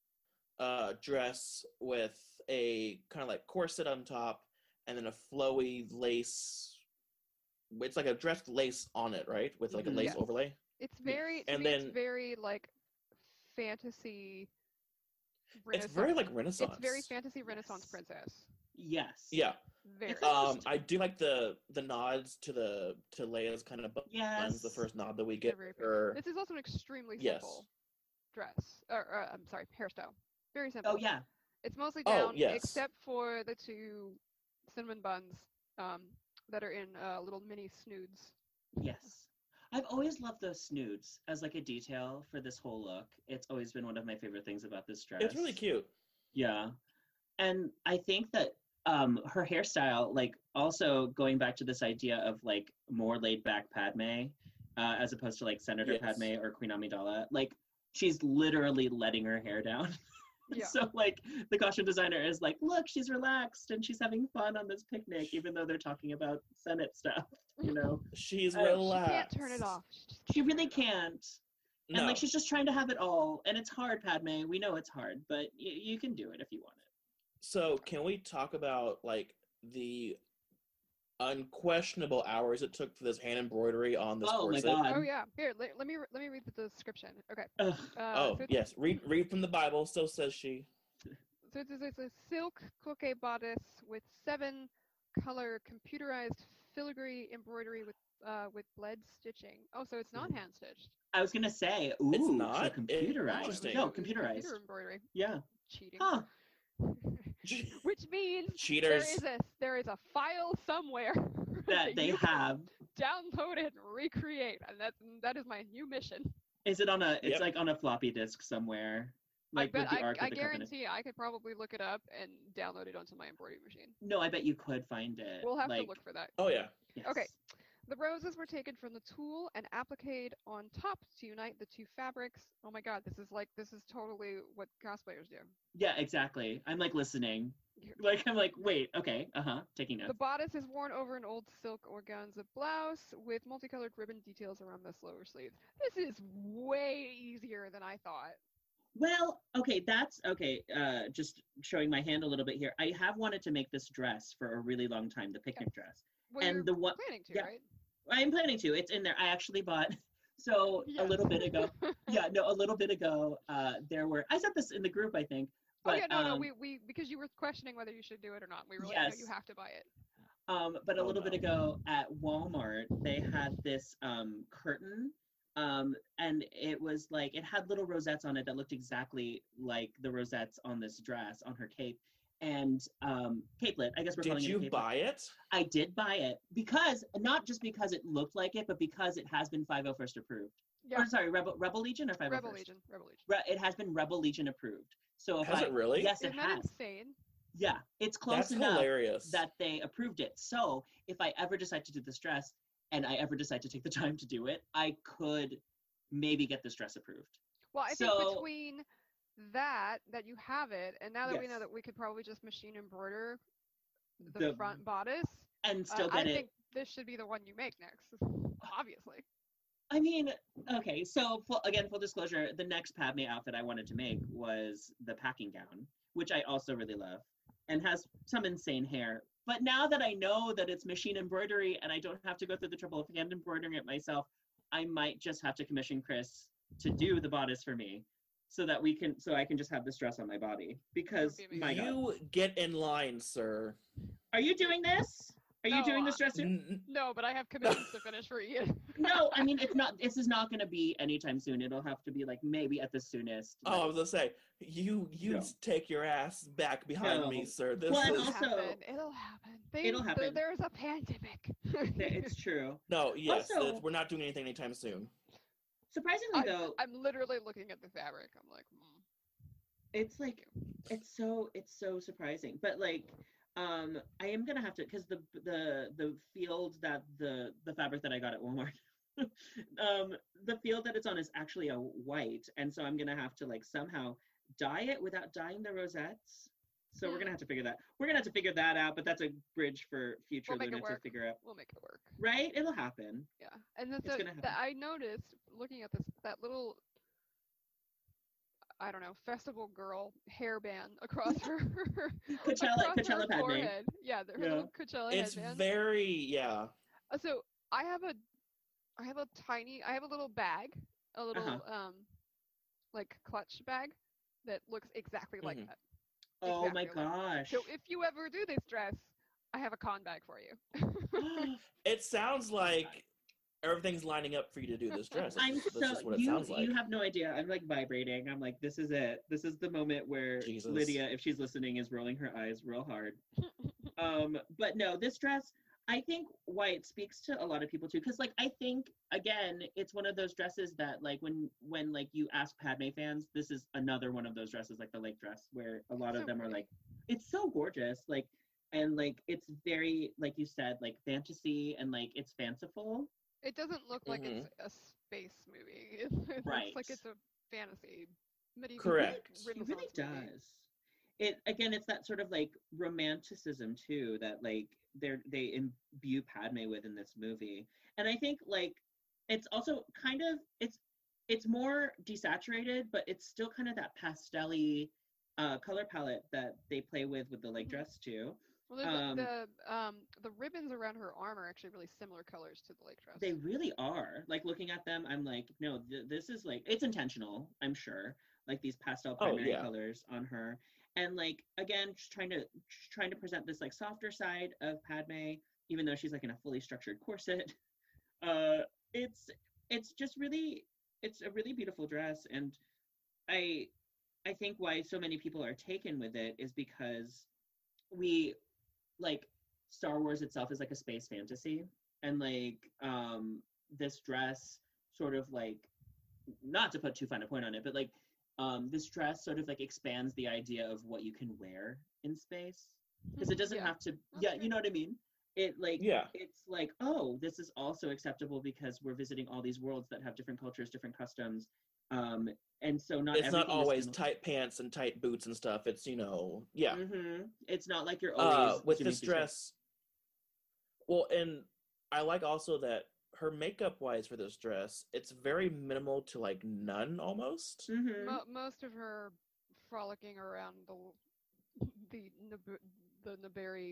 uh, dress with a kind of like corset on top, and then a flowy lace. It's like a dressed lace on it, right? With like a Mhm. lace Yes. overlay. It's very, to And me, then- it's very like fantasy. It's very like Renaissance. It's very fantasy Renaissance princess. Yes. Yeah. Very. Um, I do like the the nods to the to Leia's kind of buns. Yes. The first nod that we They're get. very Her. This is also an extremely Yes. simple dress. Or, or I'm sorry, hairstyle. Very simple. Oh yeah. It's mostly Oh, down, yes. except for the two cinnamon buns um, that are in uh, little mini snoods. Yes. I've always loved those snoods as like a detail for this whole look. It's always been one of my favorite things about this dress. It's really cute. Yeah. And I think that um her hairstyle, like also going back to this idea of like more laid back Padme, uh, as opposed to like Senator Yes. Padme or Queen Amidala, like she's literally letting her hair down. Yeah. So like the costume designer is like, look, she's relaxed and she's having fun on this picnic, even though they're talking about Senate stuff, you know. She's Uh, she She relaxed. can't turn it off. She, just She can't really turn it off. can't. No. And like she's just trying to have it all, and it's hard, Padme. We know it's hard, but y- you can do it if you want it. So can we talk about like the unquestionable hours it took for this hand embroidery on this Oh my corset? God. Oh yeah. Here, let, let me re- let me read the description. Okay. Ugh. Uh, Oh so it's, yes, read read from the Bible. So says she. So it's, it's a silk cloquet bodice with seven color computerized filigree embroidery with uh with bled stitching. Oh, so it's not hand stitched. I was gonna say, ooh, It's so not? It- computerized. interesting. No, computerized. Computer embroidery. Yeah. Cheating. Huh. Which means Cheaters. there is a there is a file somewhere That they you can have. download it and recreate, and that's that is my new mission. Is it on a? It's Yep. like on a floppy disk somewhere. Like I with bet the I, Ark I of the Covenant. guarantee I could probably look it up and download it onto my embroidery machine. No, I bet you could find it. We'll have like, to look for that. Oh yeah. yes. Okay. The roses were taken from the tulle and appliqued on top to unite the two fabrics. Oh my god, this is like this is totally what cosplayers do. Yeah, exactly. I'm like listening. Like I'm like, wait, okay, uh huh, taking The notes. bodice is worn over an old silk organza blouse with multicolored ribbon details around the lower sleeves. This is way easier than I thought. Well, okay, that's okay. Uh, just showing my hand a little bit here. I have wanted to make this dress for a really long time, the picnic dress. Well, And you're the one- planning to, yeah. right? I'm planning to. It's in there. I actually bought. So a Yes. little bit ago, yeah, no, a little bit ago, uh, there were. I said this in the group, I think. But, oh yeah, no, no, um, we, we because you were questioning whether you should do it or not. We were like, no, Yes. you have to buy it. Um, but a Oh, little bit no. ago at Walmart, they had this um, curtain, um, and it was like it had little rosettes on it that looked exactly like the rosettes on this dress on her cape, and um, capelet. I guess we're Did calling it. you a capelet. buy it? I did buy it because not just because it looked like it, but because it has been five oh first approved. Yeah. Or sorry, Rebel Rebel Legion or five oh first. Rebel Legion, Rebel Legion. Re- it has been Rebel Legion approved. So if Has I, it really? Yes, Isn't it that has. insane? Yeah, it's close That's enough hilarious. that they approved it. So if I ever decide to do this dress and I ever decide to take the time to do it, I could maybe get this dress approved. Well, I So- think between that, that you have it, and now that we know Yes. that we could probably just machine embroider the, The- front bodice, And uh, still I get it. think this should be the one you make next. Obviously. I mean, okay, so full, again, full disclosure, the next Padme outfit I wanted to make was the packing gown, which I also really love, and has some insane hair. But now that I know that it's machine embroidery and I don't have to go through the trouble of hand embroidering it myself, I might just have to commission Chris to do the bodice for me so that we can, so I can just have this dress on my body. Because, That would be my God. You get in line, sir. Are you doing this? Are you No, doing this I- dress too? N- No, but I have commissions to finish for Ian. No, I mean, it's not, this is not going to be anytime soon. It'll have to be like maybe at the soonest. Oh, I was going to say, you you No. take your ass back behind No. me, sir. This Well, and is... also- happen. It'll happen. They, It'll happen. th- there's a pandemic. It's true. No, yes, Also- it's- we're not doing anything anytime soon. Surprisingly, I'm, though, I'm literally looking at the fabric. I'm like, mm. it's like it's so it's so surprising. But like, um, I am gonna have to because the the the field that the the fabric that I got at Walmart, um, the field that it's on is actually a white, and so I'm gonna have to like somehow dye it without dyeing the rosettes. So we're gonna have to figure that. We're gonna have to figure that out. But that's a bridge for future We'll make it Luna to work. figure out. We'll make it work. Right? It'll happen. Yeah, and the, It's the, gonna happen. that I noticed looking at this that little, I don't know, festival girl hairband across her Coachella- across Coachella her Padme. forehead. Yeah, the, her Yeah. little Coachella It's headband. very, yeah. Uh, So I have a, I have a tiny, I have a little bag, a little Uh-huh. um, like clutch bag that looks exactly like Mhm. that. Oh my Exactly like that. gosh. So if you ever do this dress, I have a con bag for you. It sounds like everything's lining up for you to do this dress. That's, I'm that's so just what it you sounds like. you have no idea. I'm like vibrating. I'm like, this is it. This is the moment where Jesus. Lydia, if she's listening, is rolling her eyes real hard. um, but no, this dress, I think why it speaks to a lot of people too, because like I think again, it's one of those dresses that like when when like you ask Padme fans, this is another one of those dresses, like the lake dress, where a lot So of them are pretty. like, it's so gorgeous, like, and like it's very like you said, like fantasy and like it's fanciful. It doesn't look like Mhm. it's a space movie. It, it Right. looks like it's a fantasy medieval Correct. It really Renaissance movie. does. It again, it's that sort of like romanticism too that like they're they imbue Padme with in this movie, and I think like it's also kind of it's it's more desaturated, but it's still kind of that pastel-y uh, color palette that they play with with the like dress too. Well, the, Um, the um the ribbons around her arm are actually really similar colors to the lake dress. They really are. Like looking at them, I'm like, no, th- this is like it's intentional. I'm sure. Like these pastel Oh, primary yeah. colors on her, and like again, just trying to just trying to present this like softer side of Padme, even though she's like in a fully structured corset. Uh, it's it's just really it's a really beautiful dress, and I I think why so many people are taken with it is because we like Star Wars itself is like a space fantasy, and like um this dress sort of like, not to put too fine a point on it, but like um this dress sort of like expands the idea of what you can wear in space, because it doesn't Yeah. have to yeah you know what I mean, it like Yeah. it's like, oh, this is also acceptable because we're visiting all these worlds that have different cultures, different customs, um and so not It's not everything is always gonna- tight pants and tight boots and stuff. It's, you know, yeah. Mm-hmm. It's not like you're always Uh, with Jimmy this Choo. dress, well, and I like also that her makeup wise for this dress, it's very minimal to like none almost. Mhm. Mo- most of her frolicking around the the Nab- the Naberi,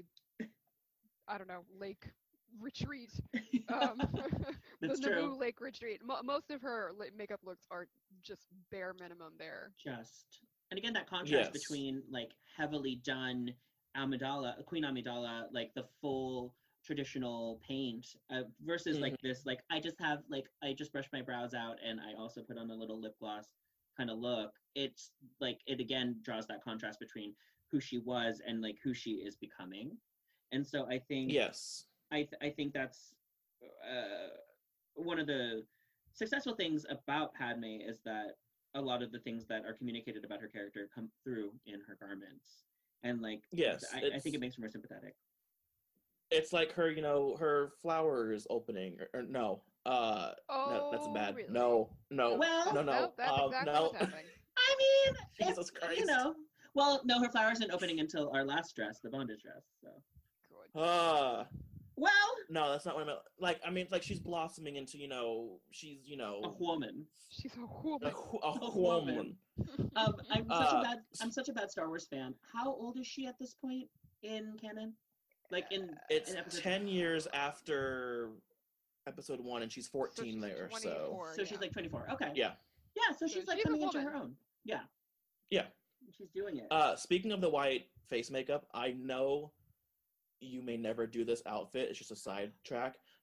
I don't know, lake retreat. Um, the That's Naboo true. lake retreat. Mo- most of her li- makeup looks are just bare minimum there. Just and again that contrast Yes. between like heavily done Amidala, Queen Amidala, like the full traditional paint uh, versus like this, like I just have like I just brushed my brows out and I also put on a little lip gloss kind of look. It's like it again draws that contrast between who she was and like who she is becoming, and so I think Yes. I th- I think that's uh, one of the successful things about Padme is that a lot of the things that are communicated about her character come through in her garments, and like Yes, I, I it's- think it makes her more sympathetic. It's like her, you know, her flowers opening, or, or no, uh, no, that's Oh, bad. really? No, no, Well- no, no, Nope, that's um, exactly no. what's happening. I mean, Jesus if, Christ. you know. Well, no, her flowers didn't opening until our last dress, the bondage dress. So, Good. Uh, well, no, that's not what I meant. Like, I mean, it's like she's blossoming into, you know, she's, you know, a woman. She's a a, woman. hu- a A woman. woman. Um, I'm such Uh, a bad I'm such a bad Star Wars fan. How old is she at this point in canon? Like in It's in episode ten years after episode one, and she's fourteen she's there. So twenty-four, So yeah. she's like twenty-four. Okay. yeah, Yeah, so So she's like she's a coming into woman. her own. Yeah, yeah. she's doing it. Uh, speaking of the white face makeup, I know you may never do this outfit. It's just a sidetrack,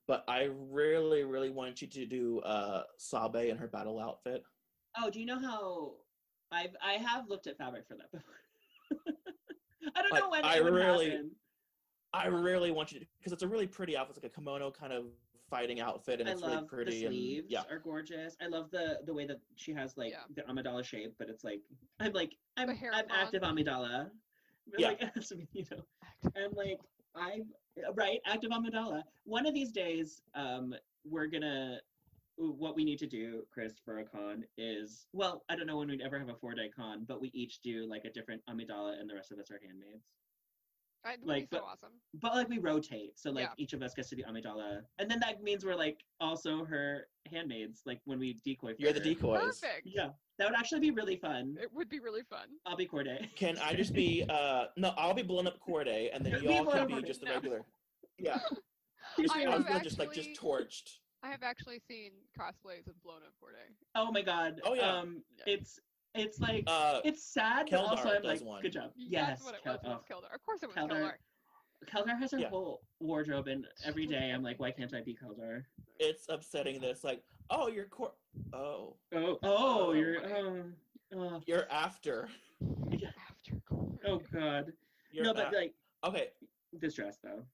but I really, really want you to do uh, Sabe in her battle outfit. Oh, do you know how I've I have looked at fabric for that before? I don't like, know when I it would really, happen. I really want you to, because it's a really pretty outfit. It's like a kimono kind of fighting outfit, and I it's love really pretty. the sleeves and, yeah. are gorgeous. I love the the way that she has like Yeah. the Amidala shape, but it's like I'm like I'm The hair I'm font. active Amidala. Yeah. Like, you know, I'm like I'm right active Amidala. One of these days, um, we're gonna. What we need to do, Chris, for a con is well, I don't know when we'd ever have a four day con, but we each do like a different Amidala, and the rest of us are handmaids. It would Like, be so but- awesome. But like we rotate, so like Yeah. each of us gets to be Amidala, and then that means we're like also her handmaids. Like when we decoy. For You're the her. decoys. Perfect. Yeah, that would actually be really fun. It would be really fun. I'll be Corday. Can I just be? uh No, I'll be blown up Corday, and then Be you all blown can up be Corday. just the No. regular. Yeah. I Just, I have was gonna just like just actually- torched. I have actually seen cosplays of Blown Up Corday. Oh my god. Oh, yeah. Um, it's it's like Uh, it's sad, but Keldar also I'm does like, one. good job. That's Yes, what it Kel- was. It was oh, Keldar. Of course it was Keldar. Keldar. Keldar has her Yeah. whole wardrobe, and every day I'm like, why can't I be Keldar? It's upsetting that it's like, oh, you're cor. Oh, Oh, oh, Oh, you're my. oh, oh, you're after. yeah. After Corday. Oh god. You're No, but a- like okay. this dress though.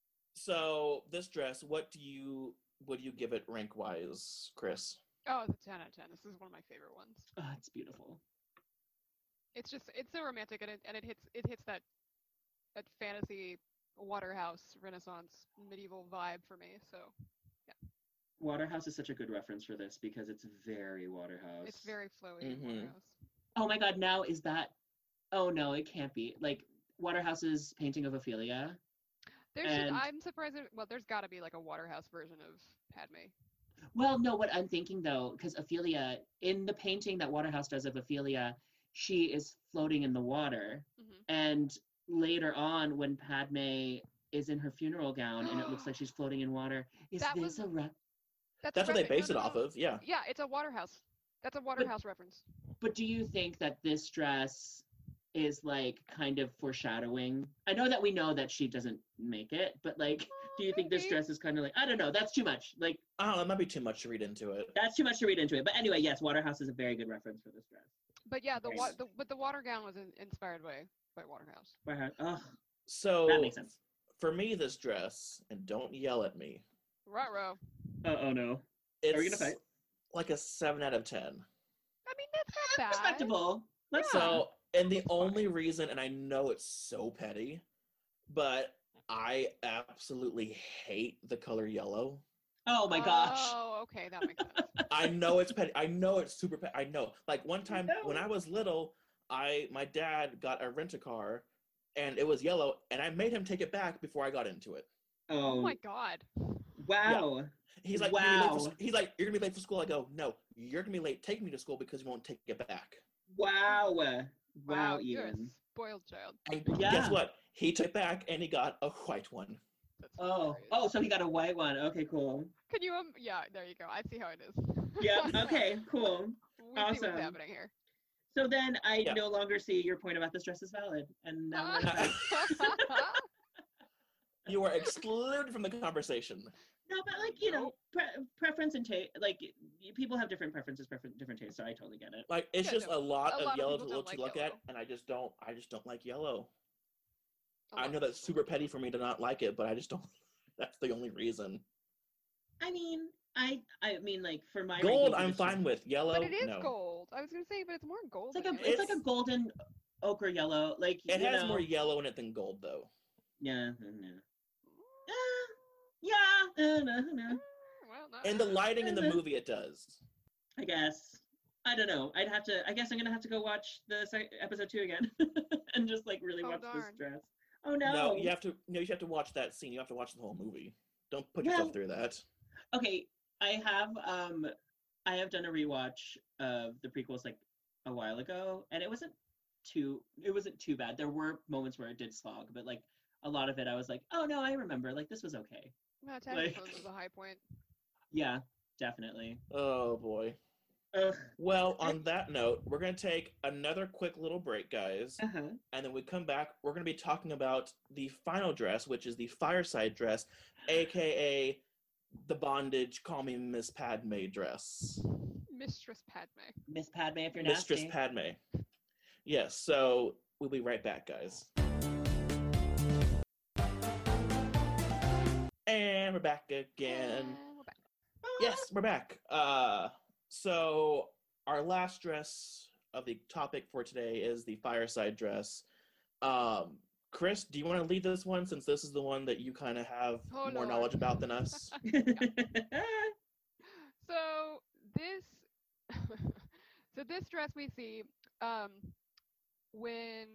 So this dress, what do you would you give it rank wise, Chris? Oh, it's a ten out of ten. This is one of my favorite ones. Oh, it's beautiful. It's just it's so romantic, and it and it hits it hits that that fantasy Waterhouse Renaissance medieval vibe for me. So Waterhouse is such a good reference for this because it's very Waterhouse. it's very flowy. Mhm. Waterhouse. Oh my god, now is that oh no, it can't be. Like Waterhouse's painting of Ophelia. There should. And- I'm surprised. There, well, there's got to be like a Waterhouse version of Padme. Well, no, what I'm thinking though, because Ophelia, in the painting that Waterhouse does of Ophelia, she is floating in the water. Mhm. And later on, when Padme is in her funeral gown and it looks like she's floating in water, is That this was- a re- That's, That's a what they reference- base it no, no, off no. of. Yeah. Yeah, it's a Waterhouse. That's a Waterhouse reference. But do you think that this dress is like kind of foreshadowing? I know that we know that she doesn't make it, but like, do you think this maybe. dress is kind of like, I don't know, that's too much. Like, I don't know. It might be too much to read into it. that's too much to read into it. But anyway, yes, Waterhouse is a very good reference for this dress. But yeah, the, Very wa- nice. the but the water gown was in, inspired by by Waterhouse. Waterhouse, ugh, So that makes sense. for me, this dress, and don't yell at me. Ruh-roh. Uh oh no. It's Are we gonna fight? like a seven out of ten. I mean, that's not bad. Respectable. Let's Yeah. So, and the only reason, and I know it's so petty, but I absolutely hate the color yellow. Oh my gosh. Oh, okay, that makes sense. I know it's petty. I know it's super petty. I know. Like one time No. when I was little, I my dad got a rent-a-car, and it was yellow, and I made him take it back before I got into it. Oh, Oh my god. wow. He's like, "You're gonna be late Wow. for, he's like, you're gonna be late for school. I go, no, you're gonna be late taking me to school because you won't take it back. Wow. Wow, Wow, you're a Ian. spoiled child. And Yeah. guess what? He took it back and he got a white one. That's Oh, hilarious. oh, so he got a white one. Okay, cool. Can you um? Yeah, there you go. I see how it is. Yeah, okay, cool. We see Awesome. what's happening here. So then I Yeah. no longer see your point about this dress is valid. And now we're Uh, You are excluded from the conversation. no, but like, you know, pre- preference and taste, like y- people have different preferences, prefer- different tastes, so I totally get it. Like it's Yeah, just no, a lot a of lot of yellow people to don't look, like to look yellow. at, and I just don't. I just don't like yellow. A I lot know of that's people. super petty for me to not like it, but I just don't. That's the only reason. I mean, I I mean like for my Gold, rankings, I'm it's fine just- with. Yellow, But it is no. gold. I was gonna say, but it's more gold. It's like a than it's like a It's- golden ochre yellow. Like It you has know, more yellow in it than gold, though. Yeah, yeah. Uh, yeah, uh, no, no. Well, not And the lighting in the Mhm. movie, it does. I guess. I don't know. I'd have to. I guess I'm gonna have to go watch the sec- episode two again and just like really Oh, watch this darn. dress. Oh no. No, you have to. No, you have to watch that scene. You have to watch the whole movie. Don't put Well- yourself through that. Okay, I have um, I have done a rewatch of the prequels like a while ago, and it wasn't too. It wasn't too bad. There were moments where it did slog, but like a lot of it, I was like, oh no, I remember. Like this was okay. No, Attack like- of the Clones was a high point. Yeah, definitely. Oh boy. Ugh. Well, on that note, we're gonna take another quick little break, guys, Uh huh. and then we come back. We're gonna be talking about the final dress, which is the fireside dress, aka the bondage, call me Miss Padme dress. Mistress Padme. Miss Padme, if you're Mistress nasty. Padme. Yes, so we'll be right back, guys. And we're back again. We're back. Yes, we're back. Uh, so our last dress of the topic for today is the fireside dress. Um, Chris, do you want to lead this one since this is the one that you kind of have Oh, more Lord. knowledge about than us? So this, so this dress we see um, when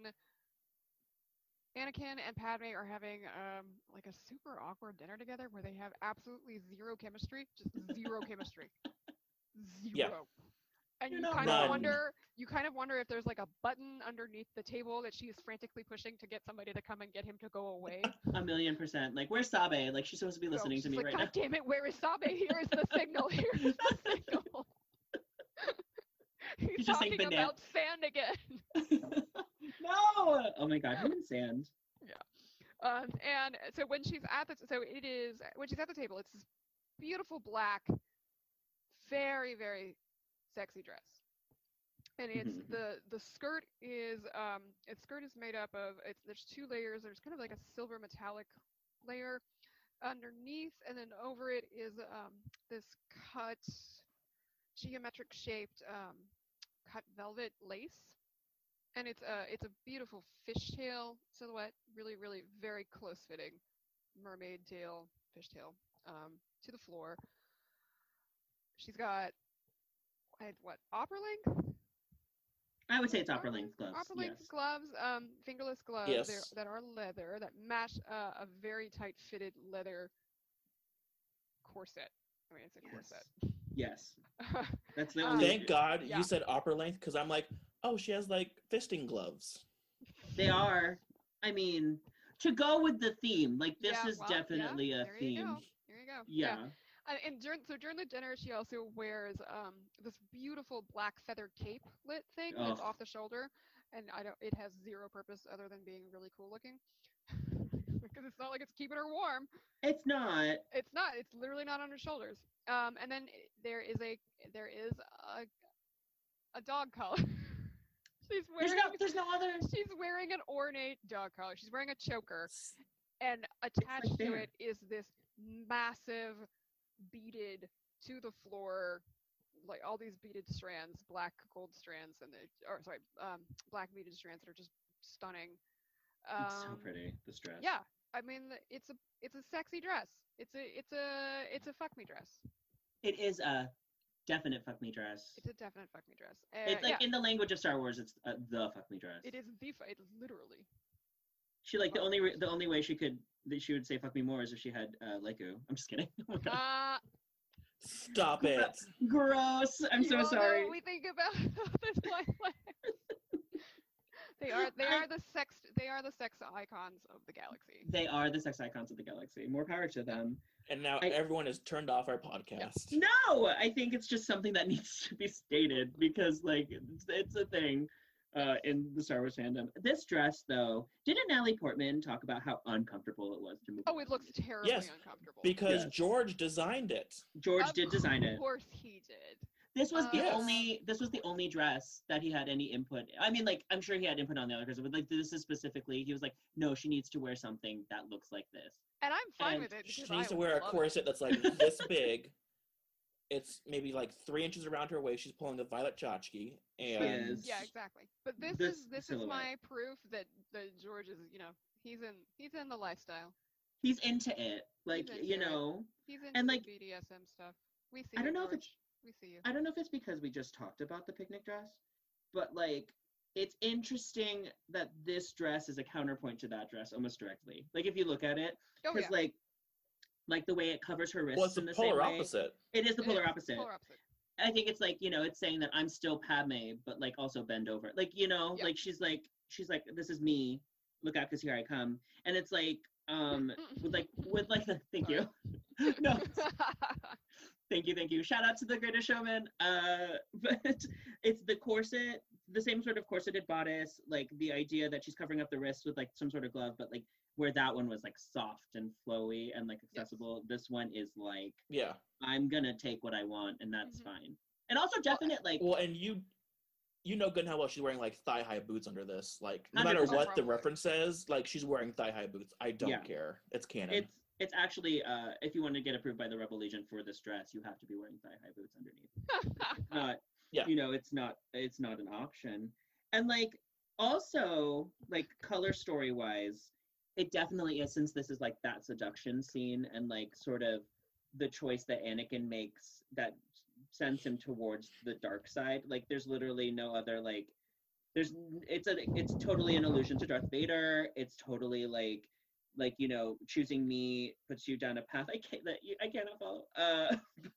Anakin and Padme are having um, like a super awkward dinner together where they have absolutely zero chemistry, just zero chemistry, zero. Yeah. And You're you not kind wrong. of wonder, you kind of wonder if there's like a button underneath the table that she's frantically pushing to get somebody to come and get him to go away. A million percent. Like, where's Sabe? Like, she's supposed to be listening So to me she's right like, God now. damn it, where is Sabe? Here is the signal. Here is the signal. He's He's just saying talking banana. about sand again. No! Oh my god, him and sand. Um, and so when she's at the, so it is, when she's at the table, it's this beautiful black, very, very sexy dress. And it's the, the skirt is, um, its skirt is made up of, it's, there's two layers. There's kind of like a silver metallic layer underneath, and then over it is um, this cut, geometric shaped um, cut velvet lace. And it's a, it's a beautiful fishtail silhouette, really, really very close fitting mermaid tail, fishtail um, to the floor. She's got, I had what, opera length? I would say it's opera length gloves. Opera length yes. gloves, um, fingerless gloves Yes. they're- that are leather, that match uh, a very tight fitted leather corset. I mean, it's a Yes. corset. Yes. That's the Um, only. Thank God yeah. you said opera length, because I'm like, oh, she has like fisting gloves. They are. I mean, to go with the theme, like this Yeah, is well, definitely yeah, a there you theme. go. There you go. Yeah. And, and during so during the dinner, she also wears um this beautiful black feathered cape lit thing that's Oh. off the shoulder, and I don't. It has zero purpose other than being really cool looking. Because it's not like it's keeping her warm. It's not. It's not. It's literally not on her shoulders. Um, and then i- there is a there is a a dog collar. She's There's wearing. no. There's no other. She's wearing an ornate dog collar. She's wearing a choker, and attached to there. it is this massive beaded to the floor, like all these beaded strands, black gold strands, and they, or sorry, um, black beaded strands that are just stunning. Um, It's so pretty. This dress. Yeah, I mean, it's a it's a sexy dress. It's a it's a it's a fuck me dress. It is a definite fuck me dress. It's a definite fuck me dress. Uh, It's like yeah, in the language of Star Wars, it's uh, the fuck me dress. it is the fu- it is literally. She like the only re- the only way she could that she would say fuck me more is if she had uh, Leku. I'm just kidding. Oh my God. Uh, Stop it. Gross. I'm you so all know sorry. what we think about this Black Flag. They are they are the sex they are the sex icons of the galaxy. They are the sex icons of the galaxy. More power to them. And now I- everyone has turned off our podcast. No, I think it's just something that needs to be stated because like it's, it's a thing uh, in the Star Wars fandom. This dress, though, didn't Natalie Portman talk about how uncomfortable it was to move? Oh, it looks terribly Yes, uncomfortable. because Yes. George designed it. George Of did design it. Of course he did. This was the Uh, only. This was the only dress that he had any input. I mean, like I'm sure he had input on the other dresses, but like this is specifically, he was like, no, she needs to wear something that looks like this. And I'm fine And with it. She because needs I to wear a love it. corset that's like this big. It's maybe like three inches around her waist. She's pulling a Violet Chachki, and Yes. Yeah, exactly. But this, This is this silhouette. is my proof that that George is, you know, he's in he's in the lifestyle. He's into it, like into you it. know. He's into and the like B D S M stuff. We see I don't you, know if George. it's- We see you. I don't know if it's because we just talked about the picnic dress, but like it's interesting that this dress is a counterpoint to that dress almost directly. Like if you look at it, Oh because yeah. like like the way it covers her wrists well, it's in the the same polar way. opposite. It is the It polar is, opposite. Polar opposite. I think it's like, you know, it's saying that I'm still Padme, but like also bend over. Like, you know, Yeah. like she's like she's like, this is me. Look out, because here I come. And it's like, um, with like with like the thank you. no, thank you, thank you. Shout out to the Greatest Showman. Uh, but it's the corset, the same sort of corseted bodice, like the idea that she's covering up the wrist with like some sort of glove, but like where that one was like soft and flowy and like accessible, yes. This one is like, yeah, I'm gonna take what I want and that's mm-hmm. fine. And also definite like well, and you you know good and how well she's wearing like thigh high boots under this. Like no matter what probably. the reference says, like she's wearing thigh high boots. I don't yeah. care. It's canon. It's it's actually uh if you want to get approved by the Rebel Legion for this dress, you have to be wearing thigh high boots underneath. Not yeah. you know, it's not it's not an option. And like also like color story wise, it definitely is, since this is like that seduction scene and like sort of the choice that Anakin makes that sends him towards the dark side. Like there's literally no other like there's it's a it's totally an allusion to Darth Vader. It's totally like like you know choosing me puts you down a path I can't that you I cannot follow. Uh,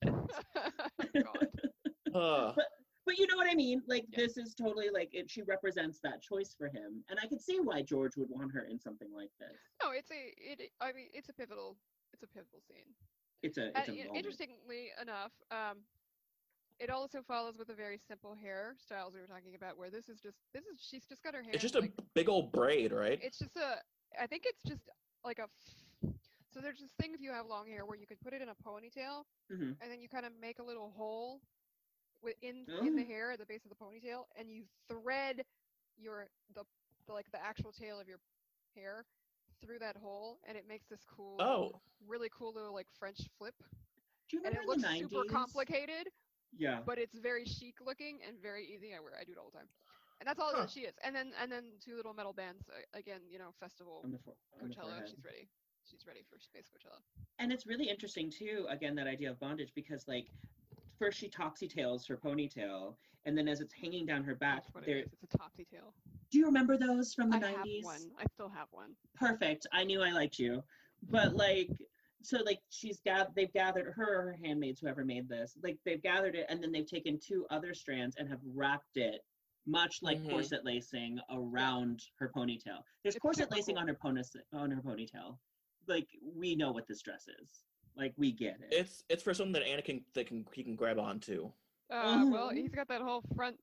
but, uh. but but you know what I mean. Like yeah. this is totally like it. She represents that choice for him, and I could see why George would want her in something like this. No, it's a it. I mean, it's a pivotal. It's a pivotal scene. It's a. It's and, a interestingly enough, um, it also follows with a very simple hairstyles we were talking about, where this is just this is she's just got her hair. It's just like, a big old braid, right? It's just a. I think it's just like a. So there's this thing if you have long hair where you could put it in a ponytail, mm-hmm. and then you kind of make a little hole within oh. in the hair at the base of the ponytail, and you thread your the, the like the actual tail of your hair through that hole, and it makes this cool, oh, really cool little like French flip. Do you remember and it looks the nineties? Super complicated. Yeah. But it's very chic looking and very easy. I wear. I do it all the time. And that's all huh. that she is. And then and then two little metal bands. Uh, again, you know, festival on the for- on Coachella. the she's ready. She's ready for Space Coachella. And it's really interesting too. Again, that idea of bondage, because like first she topsy tails her ponytail, and then as it's hanging down her back, that's what there. It is. It's a topsy tail. Do you remember those from the I nineties? I have one. I still have one. Perfect. I knew I liked you, but like. So like she's gathered, they've gathered her or her handmaids, whoever made this, like they've gathered it and then they've taken two other strands and have wrapped it, much like mm-hmm. corset lacing around her ponytail. There's it's corset lacing cool. on her pony on her ponytail. Like we know what this dress is. Like we get it. It's it's for something that Anakin that can he can grab onto. Uh, oh. Well, he's got that whole front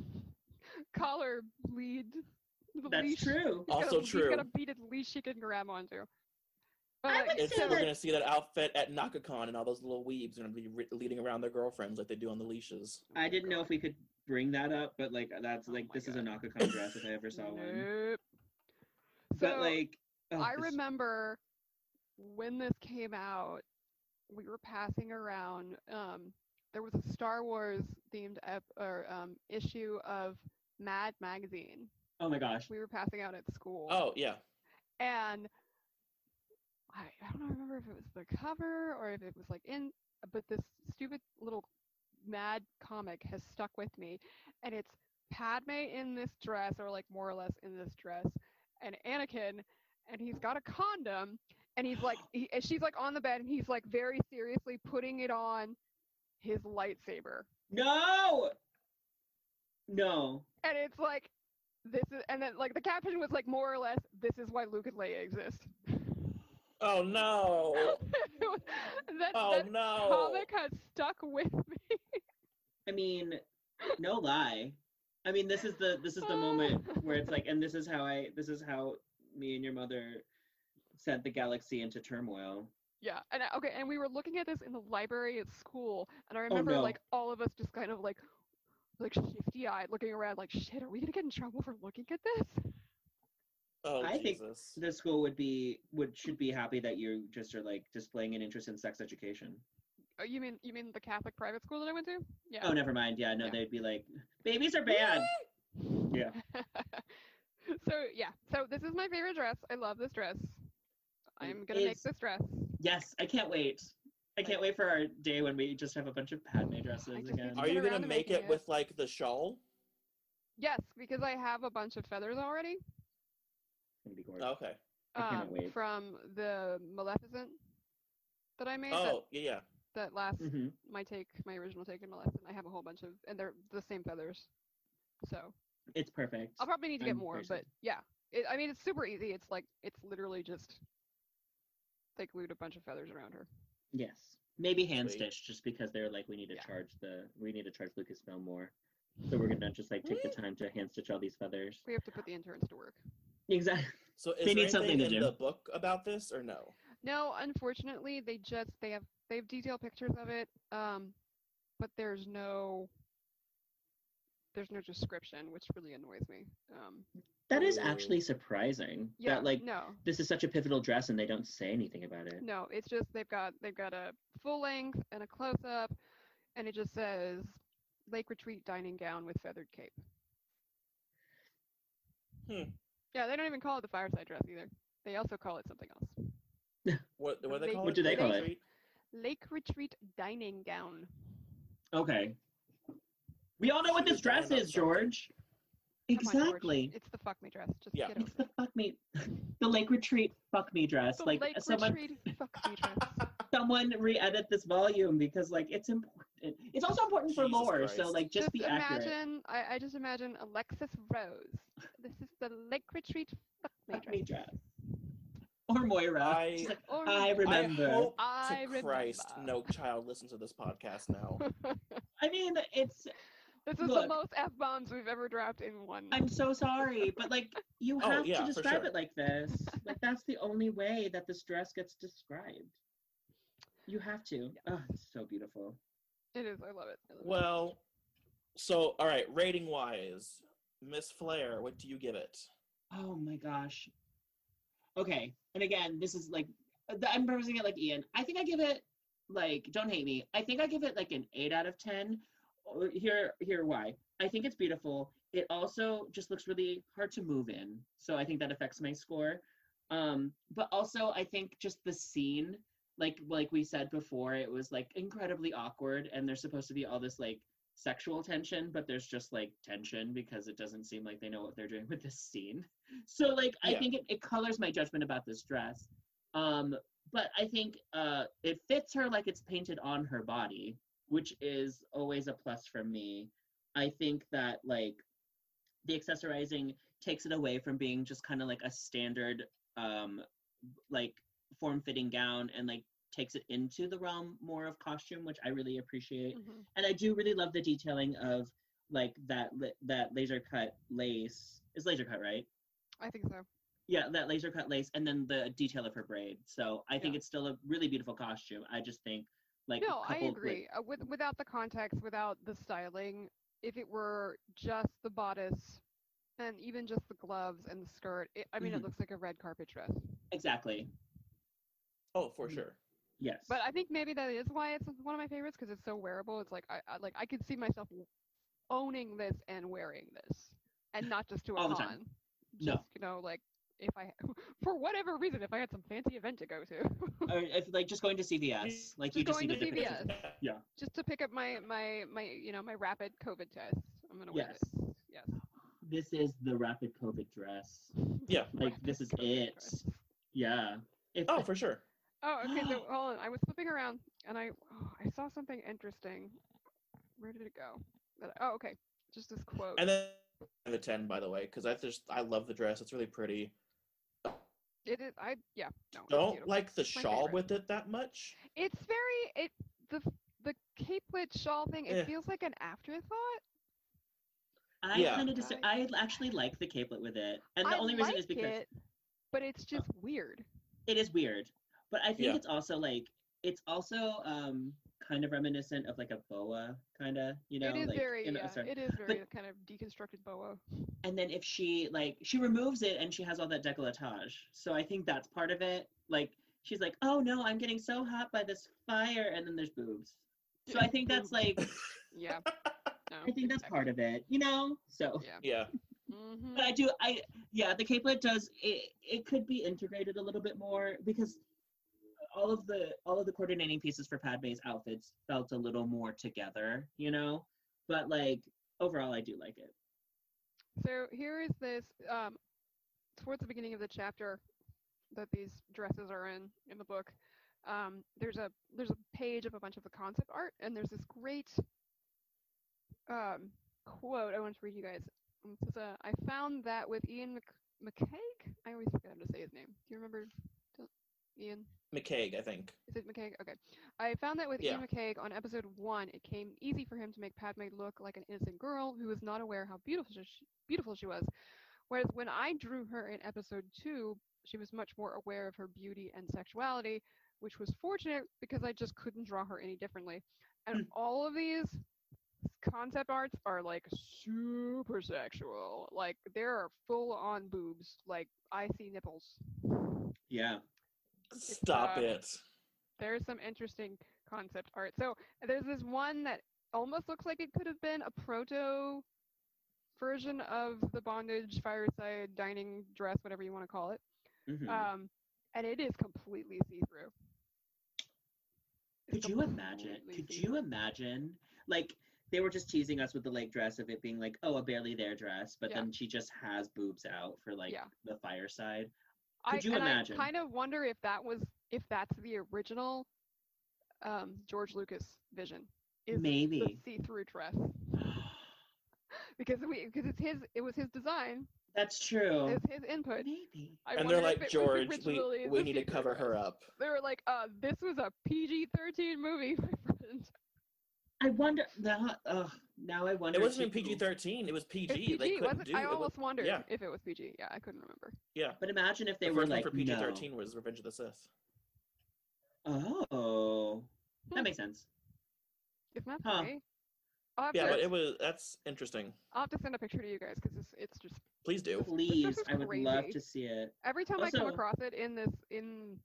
collar lead. That's leash. true. He's also got a, true. He's got a beaded leash he can grab onto. I would it's say we're that... gonna see that outfit at NakaCon, and all those little weebs are gonna be re- leading around their girlfriends like they do on the leashes. I didn't know if we could bring that up, but like that's like oh this God. is a NakaCon dress if I ever saw nope. one. So but like, oh, I this... remember when this came out, we were passing around. Um, there was a Star Wars themed ep- or um, issue of Mad Magazine. Oh my gosh! We were passing out at school. Oh yeah. And I, I don't remember if it was the cover or if it was like in, but this stupid little Mad comic has stuck with me, and it's Padme in this dress, or like more or less in this dress, and Anakin, and he's got a condom, and he's like, he, and she's like on the bed, and he's like very seriously putting it on his lightsaber. No. No. And it's like, this is, and then like the caption was like more or less, this is why Luke and Leia exist. Oh no! that, oh that no! Comic has stuck with me. I mean, no lie. I mean, this is the this is the moment where it's like, and this is how I this is how me and your mother sent the galaxy into turmoil. Yeah, and okay, and we were looking at this in the library at school, and I remember oh, no. like all of us just kind of like like shifty-eyed, looking around, like, shit, are we gonna get in trouble for looking at this? Oh, I Jesus. think the school would be would should be happy that you just are like displaying an interest in sex education. Oh, you mean you mean the Catholic private school that I went to? Yeah. Oh, never mind. Yeah, no, yeah. they'd be like, babies are bad. Yeah. So yeah, so this is my favorite dress. I love this dress. I'm gonna make this dress. Yes, I can't wait. I can't wait for our day when we just have a bunch of Padme dresses again. Are you gonna make it, it with like the shawl? Yes, because I have a bunch of feathers already. Gonna be gorgeous. Okay. I cannot um, wait. From the Maleficent that I made. Oh, that, yeah. That last, mm-hmm. my take, my original take in Maleficent. I have a whole bunch of, and they're the same feathers. So. It's perfect. I'll probably need to get I'm more, personal. but yeah. It, I mean, it's super easy. It's like, it's literally just, they glued a bunch of feathers around her. Yes. Maybe hand Sweet. stitched, just because they're like, we need to Yeah. charge the, we need to charge Lucasfilm more. So we're gonna just like take the time to hand stitch all these feathers. We have to put the interns to work. Exactly. So is They there need something anything to in do. the book about this or no? No, unfortunately, they just they have they have detailed pictures of it, um, but there's no there's no description, which really annoys me. Um, That is actually surprising. Yeah, That like no. this is such a pivotal dress and they don't say anything about it. No, it's just they've got they've got a full length and a close up, and it just says Lake Retreat dining gown with feathered cape. Hmm. Yeah, they don't even call it the fireside dress either. They also call it something else. What what do they Lake- call What it? do they call Lake it? Retreat? Lake Retreat dining gown. Okay. We all know what She this was dying dress about is, George. Come on, George. Exactly. It's the fuck me dress. Just Yeah. get It's over the fuck me, the Lake Retreat fuck me dress. it. The like Lake someone, Retreat fuck me dress. someone re-edit this volume because like it's important. It's also important for Jesus lore. So Christ. like just, be accurate. imagine, I, I just imagine Alexis Rose. This is the Lake Retreat fuck me Fuck dress. me dress. Or Moira. I- She's like, Or I remember. I hope I to Christ remember. no child listens to this podcast now. I mean, it's. This is Look. the most F bombs we've ever dropped in one. I'm so sorry, but like you Oh, have yeah, to for describe sure. it like this. Like that's the only way that this dress gets described. You have to. Oh, it's so beautiful. It is. I love it. I love it. Well, so all right, rating wise, Miss Flair, what do you give it? Oh my gosh. Okay, and again, this is like I'm proposing it like Ian. I think I give it like don't hate me. I think I give it like an eight out of ten. Oh, Here, here why. I think it's beautiful. It also just looks really hard to move in, so I think that affects my score. Um, but also I think just the scene, like like we said before, it was like incredibly awkward, and there's supposed to be all this like sexual tension, but there's just like tension because it doesn't seem like they know what they're doing with this scene. So like I Yeah. think it, it colors my judgment about this dress. Um, but I think uh, it fits her like it's painted on her body, which is always a plus for me. I think that like the accessorizing takes it away from being just kind of like a standard um like form-fitting gown and like takes it into the realm more of costume, which I really appreciate. Mhm. And I do really love the detailing of like that li- that laser cut lace. Is laser cut, right? I think so. Yeah, that laser cut lace and then the detail of her braid. So I think Yeah. it's still a really beautiful costume. I just think like No, I coupled with- agree. Uh, with without the context, without the styling, if it were just the bodice and even just the gloves and the skirt, it, I mean, Mhm. it looks like a red carpet dress. Exactly. Oh, for sure. Yes. But I think maybe that is why it's one of my favorites because it's so wearable. It's like I, I like I could see myself owning this and wearing this, and not just to a All the con. time. Just No. you know, like if I, for whatever reason, if I had some fancy event to go to, Or if like just going to C V S, like you Just just going need to a C V different- S. Yeah. just to pick up my my my you know my rapid COVID test, I'm gonna wear Yes. this. Yes. This is the rapid COVID dress. Yeah. Like this is COVID it. dress. Yeah. If, Oh, for sure. Oh, okay. So hold on. I was flipping around and I oh, I saw something interesting. Where did it go? That- Oh, okay. Just this quote. And then the ten, by the way, because I just I love the dress. It's really pretty. It is. I yeah. No. it's Don't beautiful. like the It's my shawl favorite. with it that much. It's very it the the capelet shawl thing. It Eh. feels like an afterthought. I Yeah. kind of dis- I actually like the capelet with it, and the I only reason like is because it, but it's just weird. it is weird. But I think Yeah. it's also like it's also um kind of reminiscent of like a boa kind of, you know, it is like very in a yeah. certain- It is very but- kind of deconstructed boa. and then if she like she removes it and she has all that décolletage, so I think that's part of it. Like she's like, oh no, I'm getting so hot by this fire, and then there's boobs. So I think that's like Yeah. No. I think that's part of it, you know. So Yeah. Yeah. Mm-hmm. but I do I yeah the capelet does it. It could be integrated a little bit more because all of the all of the coordinating pieces for Padme's outfits felt a little more together, you know. But like overall, I do like it. So here is this um, towards the beginning of the chapter that these dresses are in in the book. Um, there's a there's a page of a bunch of the concept art, and there's this great um, quote I want to read you guys. Um, It says, uh, "I found that with Ian Mc- McCaig. I always forget how to say his name. Do you remember? Ian? McCaig, I think. Is it McCaig? Okay. I found that with Yeah. Ian McCaig on episode one, it came easy for him to make Padme look like an innocent girl who was not aware how beautiful she, beautiful she was. Whereas when I drew her in episode two, she was much more aware of her beauty and sexuality, which was fortunate because I just couldn't draw her any differently. And all of these concept arts are like super sexual. Like there are full on boobs. Like I see nipples. Yeah. Stop uh, it. There's some interesting concept art. So there's this one that almost looks like it could have been a proto version of the bondage fireside dining dress, whatever you want to call it. Mhm. Um, and it is completely see-through. Could you imagine? Could you imagine? Like, they were just teasing us with the leg dress of it being like, oh, a barely there dress, but Yeah. then she just has boobs out for like Yeah. the fireside. I, Could you and imagine? I kind of wonder if that was if that's the original um, George Lucas vision. Is Maybe. the see-through dress. because we because it's his it was his design. That's true. It's his input. Maybe. I And they're wonder if like, it was George, originally we, we the need to see-through cover dress. her up. They were like, uh, this was a P G thirteen movie, my friend. I wonder. The, uh, now I wonder. It if wasn't even people- P G thirteen. It was P G. It's P G, They couldn't was it? do I it. almost was, wondered yeah. if it was P G. Yeah, I couldn't remember. Yeah. But imagine if they the were first like, one for P G thirteen no. was Revenge of the Sith. Oh, that makes sense. Isn't that Huh. funny? I'll have Yeah, to, but it was that's interesting. I'll have to send a picture to you guys because it's, it's just Please do. Please, is I would love crazy. to see it. every time I come Also- across it in this in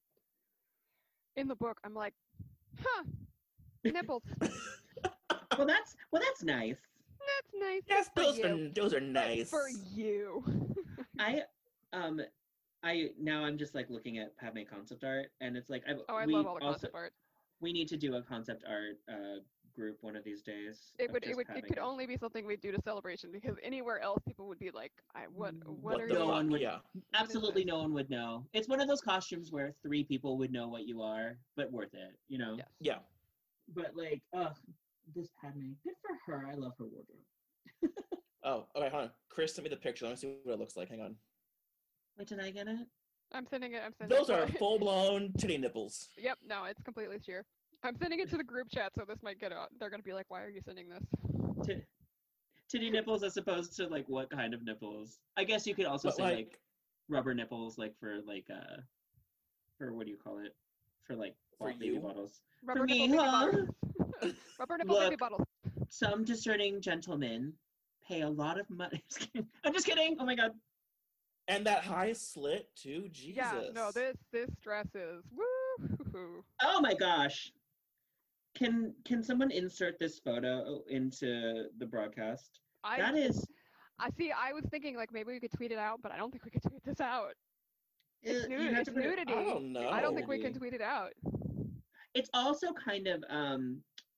in the book, I'm like, huh, nipples. Well, that's well, that's nice. That's nice. Yes, Good those for are you. those are Good nice. for you. I um, I now I'm just like looking at Padme concept art, and it's like I Oh, I we love all the also, concept art. We need to do a concept art uh group one of these days. It of would, it just would, Padme it could concept- only be something we'd do to Celebration because anywhere else people would be like, I what, what, What are the you? No fuck? one would. Yeah. Absolutely, no one would know. It's one of those costumes where three people would know what you are, but worth it, you know. Yes. Yeah. But like, ugh, this Padme, good for her. I love her wardrobe. Oh, okay, hold on. Chris sent me the picture. Let me see what it looks like. Hang on. Wait, did I get it? I'm sending it. I'm sending. Those it. are full blown titty nipples. Yep. No, it's completely sheer. I'm sending it to the group chat, so this might get out. They're gonna be like, "Why are you sending this?" T- titty nipples as opposed to like what kind of nipples? I guess you could also But, say like- like, rubber nipples, like for like uh, for what do you call it? For like For baby you? bottles. Rubber for nipple me, baby huh? bottles. Rubber nipple baby Look. bottles. Some discerning gentlemen pay a lot of money. Just kidding. I'm just kidding. Oh my god. And that high slit too. Jesus. Yeah. No, this this dress is woo. Oh my gosh. Can can someone insert this photo into the broadcast? I, That is I see. I was thinking like maybe we could tweet it out, but I don't think we could tweet this out. It's, uh, nu- you have it's to put it- nudity. I don't know. I don't think we can tweet it out. It's also kind of um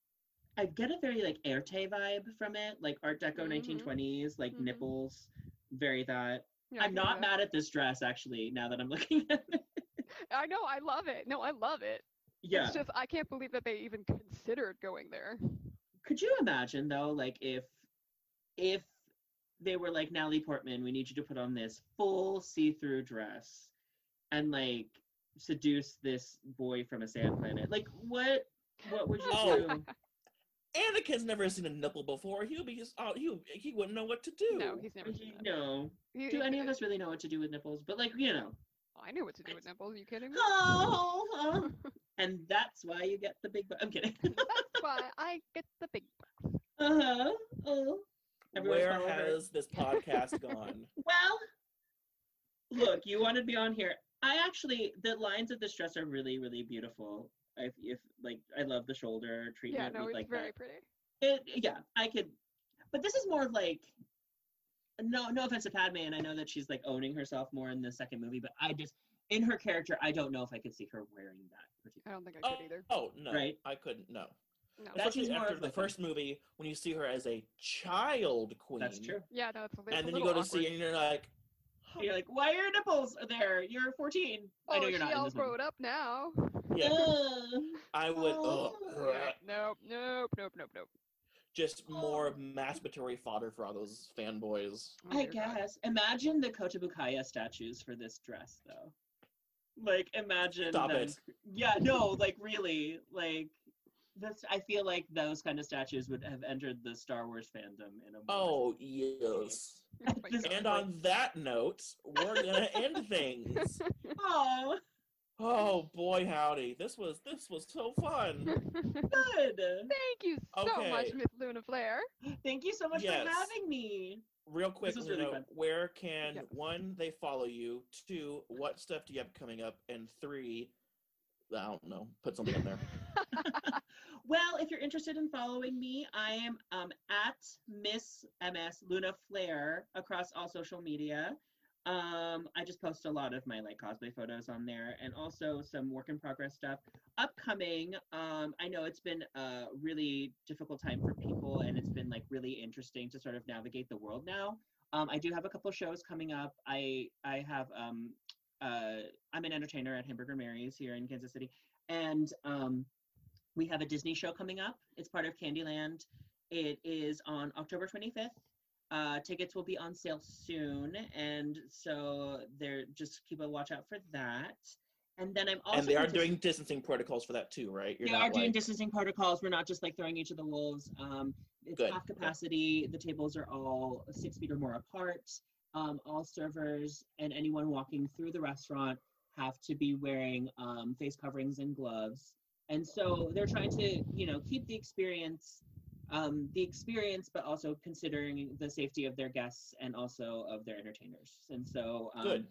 I get a very like Erte vibe from it, like Art Deco Mhm. nineteen twenties, like Mhm. nipples, very that. Yeah, I I'm can see not that. mad at this dress actually, now that I'm looking at it. I know. I love it. No, I love it. Yeah. It's just I can't believe that they even considered going there. Could you imagine though, like if if they were like, Natalie Portman, we need you to put on this full see-through dress and like seduce this boy from a sand planet. Like what what would you Oh. do? Anakin's never seen a nipple before. He'll be just oh, he he wouldn't know what to do. No, he's never seen that. No. He- Do he- any of us really know what to do with nipples? But like, you know. I knew what to do with nipples. Are you kidding me? Oh, oh. And that's why you get the big bu- I'm kidding. That's why I get the big bucks. Uh-huh. Oh. Everyone's Where falling over. has this podcast gone? Well, look, you wanted me on here. I actually, the lines of this dress are really, really beautiful. If, if like, I love the shoulder Yeah, treatment. no, with, it's like very that. pretty. It, yeah, I could, but this is more of like, no, no offense to Padme, and I know that she's like owning herself more in the second movie, but I just, in her character, I don't know if I could see her wearing that particular. I don't think I Oh, could either. oh no, Right? I couldn't. No, No. That especially seems more after of the like a- first movie when you see her as a child queen. That's true. Yeah, no, it's a, it's And a then you little go to see awkward. it and you're like, You're like, why are your nipples there? You're fourteen. Oh, I know you're she not in all this movie. grown up now. yeah, Ugh. I would. Oh. Oh, Yeah, nope, nope, nope, nope, nope. just more masturbatory fodder for all those fanboys. Oh, I dear God. guess. Imagine the Kotabukaya statues for this dress, though. Like, imagine. Stop them, it. Yeah, no, like, really. Like, that's, I feel like those kind of statues would have entered the Star Wars fandom in a more Oh, yes. This- And on that note, we're gonna end things. Oh, Oh boy, howdy! This was this was so fun. good. Thank you so Okay. much, Miss Luna Flair. Thank you so much Yes. for having me. Real quick, This was you really know, fun. where can Yes. one they follow you? Two, what stuff do you have coming up? And three, I don't know, put something in there. Well, if you're interested in following me, I am um, at Miss M S Luna Flair across all social media. Um, I just post a lot of my like cosplay photos on there, and also some work in progress stuff. Upcoming, um, I know it's been a really difficult time for people, and it's been like really interesting to sort of navigate the world now. Um, I do have a couple shows coming up. I I have um, uh, I'm an entertainer at Hamburger Mary's here in Kansas City, and um, we have a Disney show coming up. It's part of Candyland. It is on October twenty-fifth. Uh, tickets will be on sale soon, and so they're just keep a watch out for that. And then I'm also And they are partic- doing distancing protocols for that too, right? You're they not are doing like- distancing protocols. We're not just like throwing each of the wolves. Um, it's Good. half capacity. The tables are all six feet or more apart. Um, all servers and anyone walking through the restaurant have to be wearing um, face coverings and gloves. And so they're trying to, you know, keep the experience, um, the experience, but also considering the safety of their guests and also of their entertainers. And so, um, Good.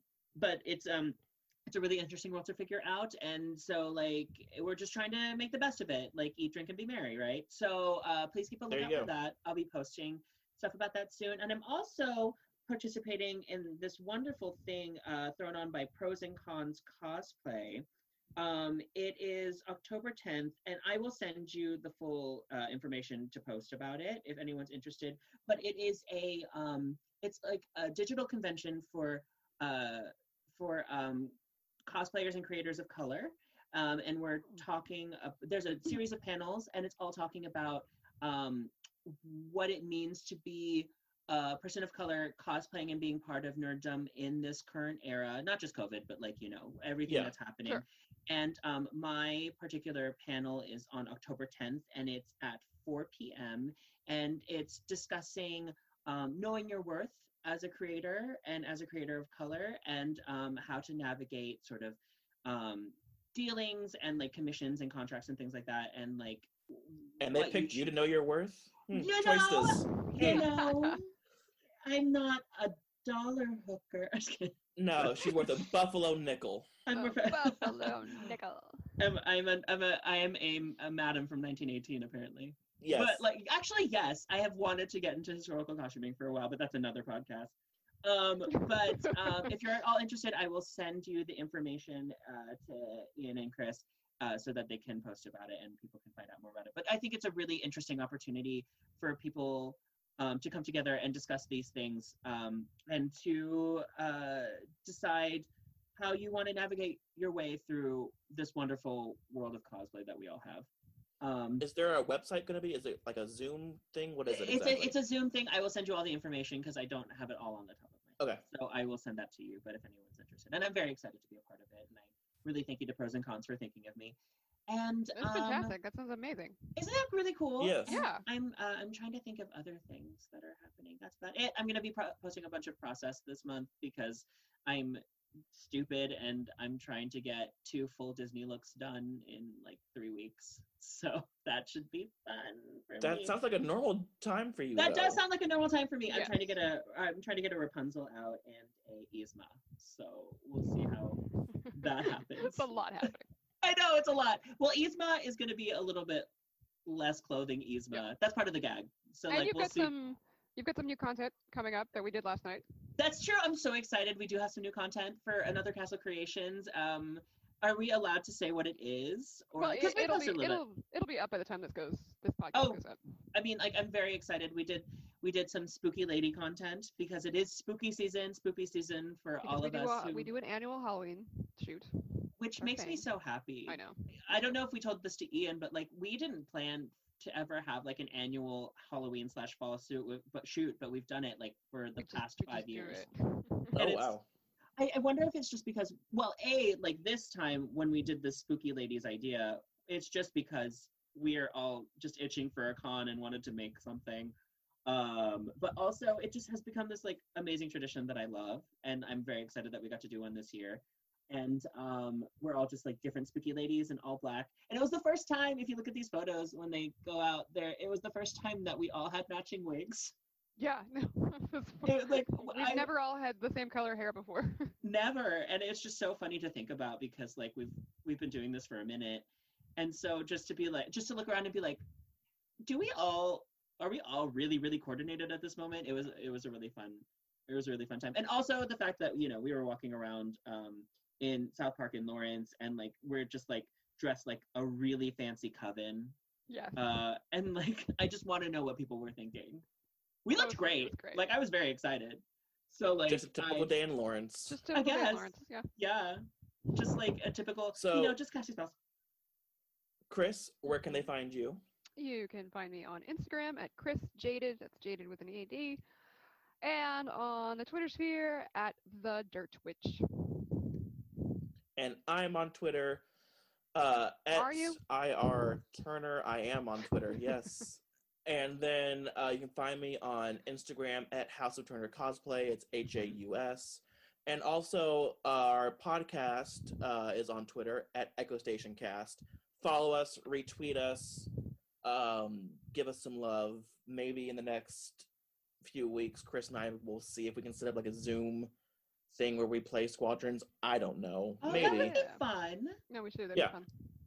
but it's um, it's a really interesting world to figure out. And so, like, we're just trying to make the best of it. Like, eat, drink, and be merry, right? So uh, please keep a There you lookout for go. that. I'll be posting stuff about that soon. And I'm also participating in this wonderful thing uh, thrown on by Pros and Cons Cosplay. Um, it is October tenth, and I will send you the full uh, information to post about it if anyone's interested. But it is a, um, it's like a digital convention for uh, for um, cosplayers and creators of color. Um, and we're talking, uh, there's a series of panels, and it's all talking about um, what it means to be a person of color cosplaying and being part of nerddom in this current era, not just COVID, but like, you know, everything Yeah. that's happening. Sure. And um, my particular panel is on October tenth, and it's at four p.m. And it's discussing um, knowing your worth as a creator and as a creator of color, and um, how to navigate sort of um, dealings and like commissions and contracts and things like that. And like, And they what picked you should- to know your worth? Hmm, You choices. know, you know, I'm not a dollar hooker. I'm just kidding. No, she's worth a buffalo nickel. I'm, Oh, a, buffalo nickel. I'm, I'm, a, I'm a, I am a, a madam from nineteen eighteen, apparently. Yes. But like, actually, yes, I have wanted to get into historical costuming for a while, but that's another podcast. Um, but um, if you're at all interested, I will send you the information uh, to Ian and Chris uh, so that they can post about it and people can find out more about it. But I think it's a really interesting opportunity for people um, to come together and discuss these things um, and to uh, decide how you want to navigate your way through this wonderful world of cosplay that we all have. Um, Is there a website going to be? Is it like a Zoom thing? What is it it's exactly? a it's a Zoom thing. I will send you all the information because I don't have it all on the top of my head. Okay. So I will send that to you. But if anyone's interested, and I'm very excited to be a part of it, and I really thank you to Pros and Cons for thinking of me. And That's um, fantastic. That sounds amazing. Isn't that really cool? Yes. Yeah. I'm uh, I'm trying to think of other things that are happening. That's about it. I'm gonna be pro- posting a bunch of process this month because I'm stupid and I'm trying to get two full Disney looks done in like three weeks. So that should be fun for That me. sounds like a normal time for you. That though. does sound like a normal time for me. I'm Yes. trying to get a I'm trying to get a Rapunzel out and a Yzma. So we'll see how that happens. It's a lot happening. I know it's a lot. Well, Yzma is going to be a little bit less clothing Yzma. Yeah. That's part of the gag. So and like you've we'll got see. some you've got some new content coming up that we did last night. That's true. I'm so excited. We do have some new content for Another Castle Creations. Um, are we allowed to say what it is? Or Well, because it, we it'll be posted a little bit. it'll it'll be up by the time this goes this podcast Oh, goes up. I mean, like, I'm very excited. We did we did some spooky lady content because it is spooky season, spooky season for Because all we of do us. a, who- we do an annual Halloween shoot. which our makes me thing. so happy. I know. I don't know if we told this to Ian, but like we didn't plan to ever have like an annual Halloween slash fall suit, with, but shoot, but we've done it like for the We just- past we five just do years. it. Oh And it's- wow. I, I wonder if it's just because, well, A, like this time when we did the Spooky Ladies idea, it's just because we're all just itching for a con and wanted to make something. Um, but also it just has become this like amazing tradition that I love. And I'm very excited that we got to do one this year. And um, we're all just like different spooky ladies and all black. And it was the first time, if you look at these photos, when they go out there, it was the first time that we all had matching wigs. Yeah, no, it, like we've I, never all had the same color hair before. Never, and it's just so funny to think about because like we've we've been doing this for a minute, and so just to be like, just to look around and be like, do we all, are we all really really coordinated at this moment? It was it was a really fun, it was a really fun time, and also the fact that you know we were walking around um, in South Park in Lawrence, and like we're just like dressed like a really fancy coven. Yeah. Uh, and like I just want to know what people were thinking. We looked great. great. Like I was very excited. So like just a typical I, day in Lawrence. Just typical I guess. day in Lawrence. Yeah. Yeah. Just like a typical. So you know, just catchy spouse. Chris, where can they find you? You can find me on Instagram at Chris Jaded. That's Jaded with an E A D, and on the Twitter sphere at the Dirt Witch. And I'm on Twitter. Uh, at Are you? I R Turner. I am on Twitter. Yes. And then uh, you can find me on Instagram at House of Turner Cosplay. It's H A U S. And also our podcast uh, is on Twitter at Echo Station Cast. Follow us, retweet us, um, give us some love. Maybe in the next few weeks, Chris and I will see if we can set up like a Zoom thing where we play Squadrons. I don't know. Oh, Maybe. that would be fun. No, we should. That'd Yeah. be fun.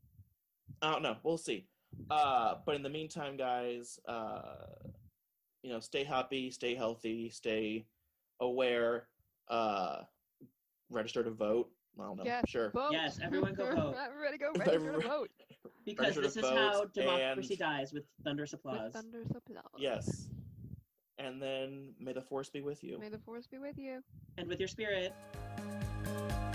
I don't know. We'll see. Uh, but in the meantime, guys, uh, you know, stay happy, stay healthy, stay aware, uh, register to vote. I don't know. Yes, Sure. vote. Yes, everyone go vote. Everybody go register to vote. Because Register this to is vote how democracy and- dies, with thunderous applause. With thunderous applause. Yes. And then may the force be with you. May the force be with you. And with your spirit.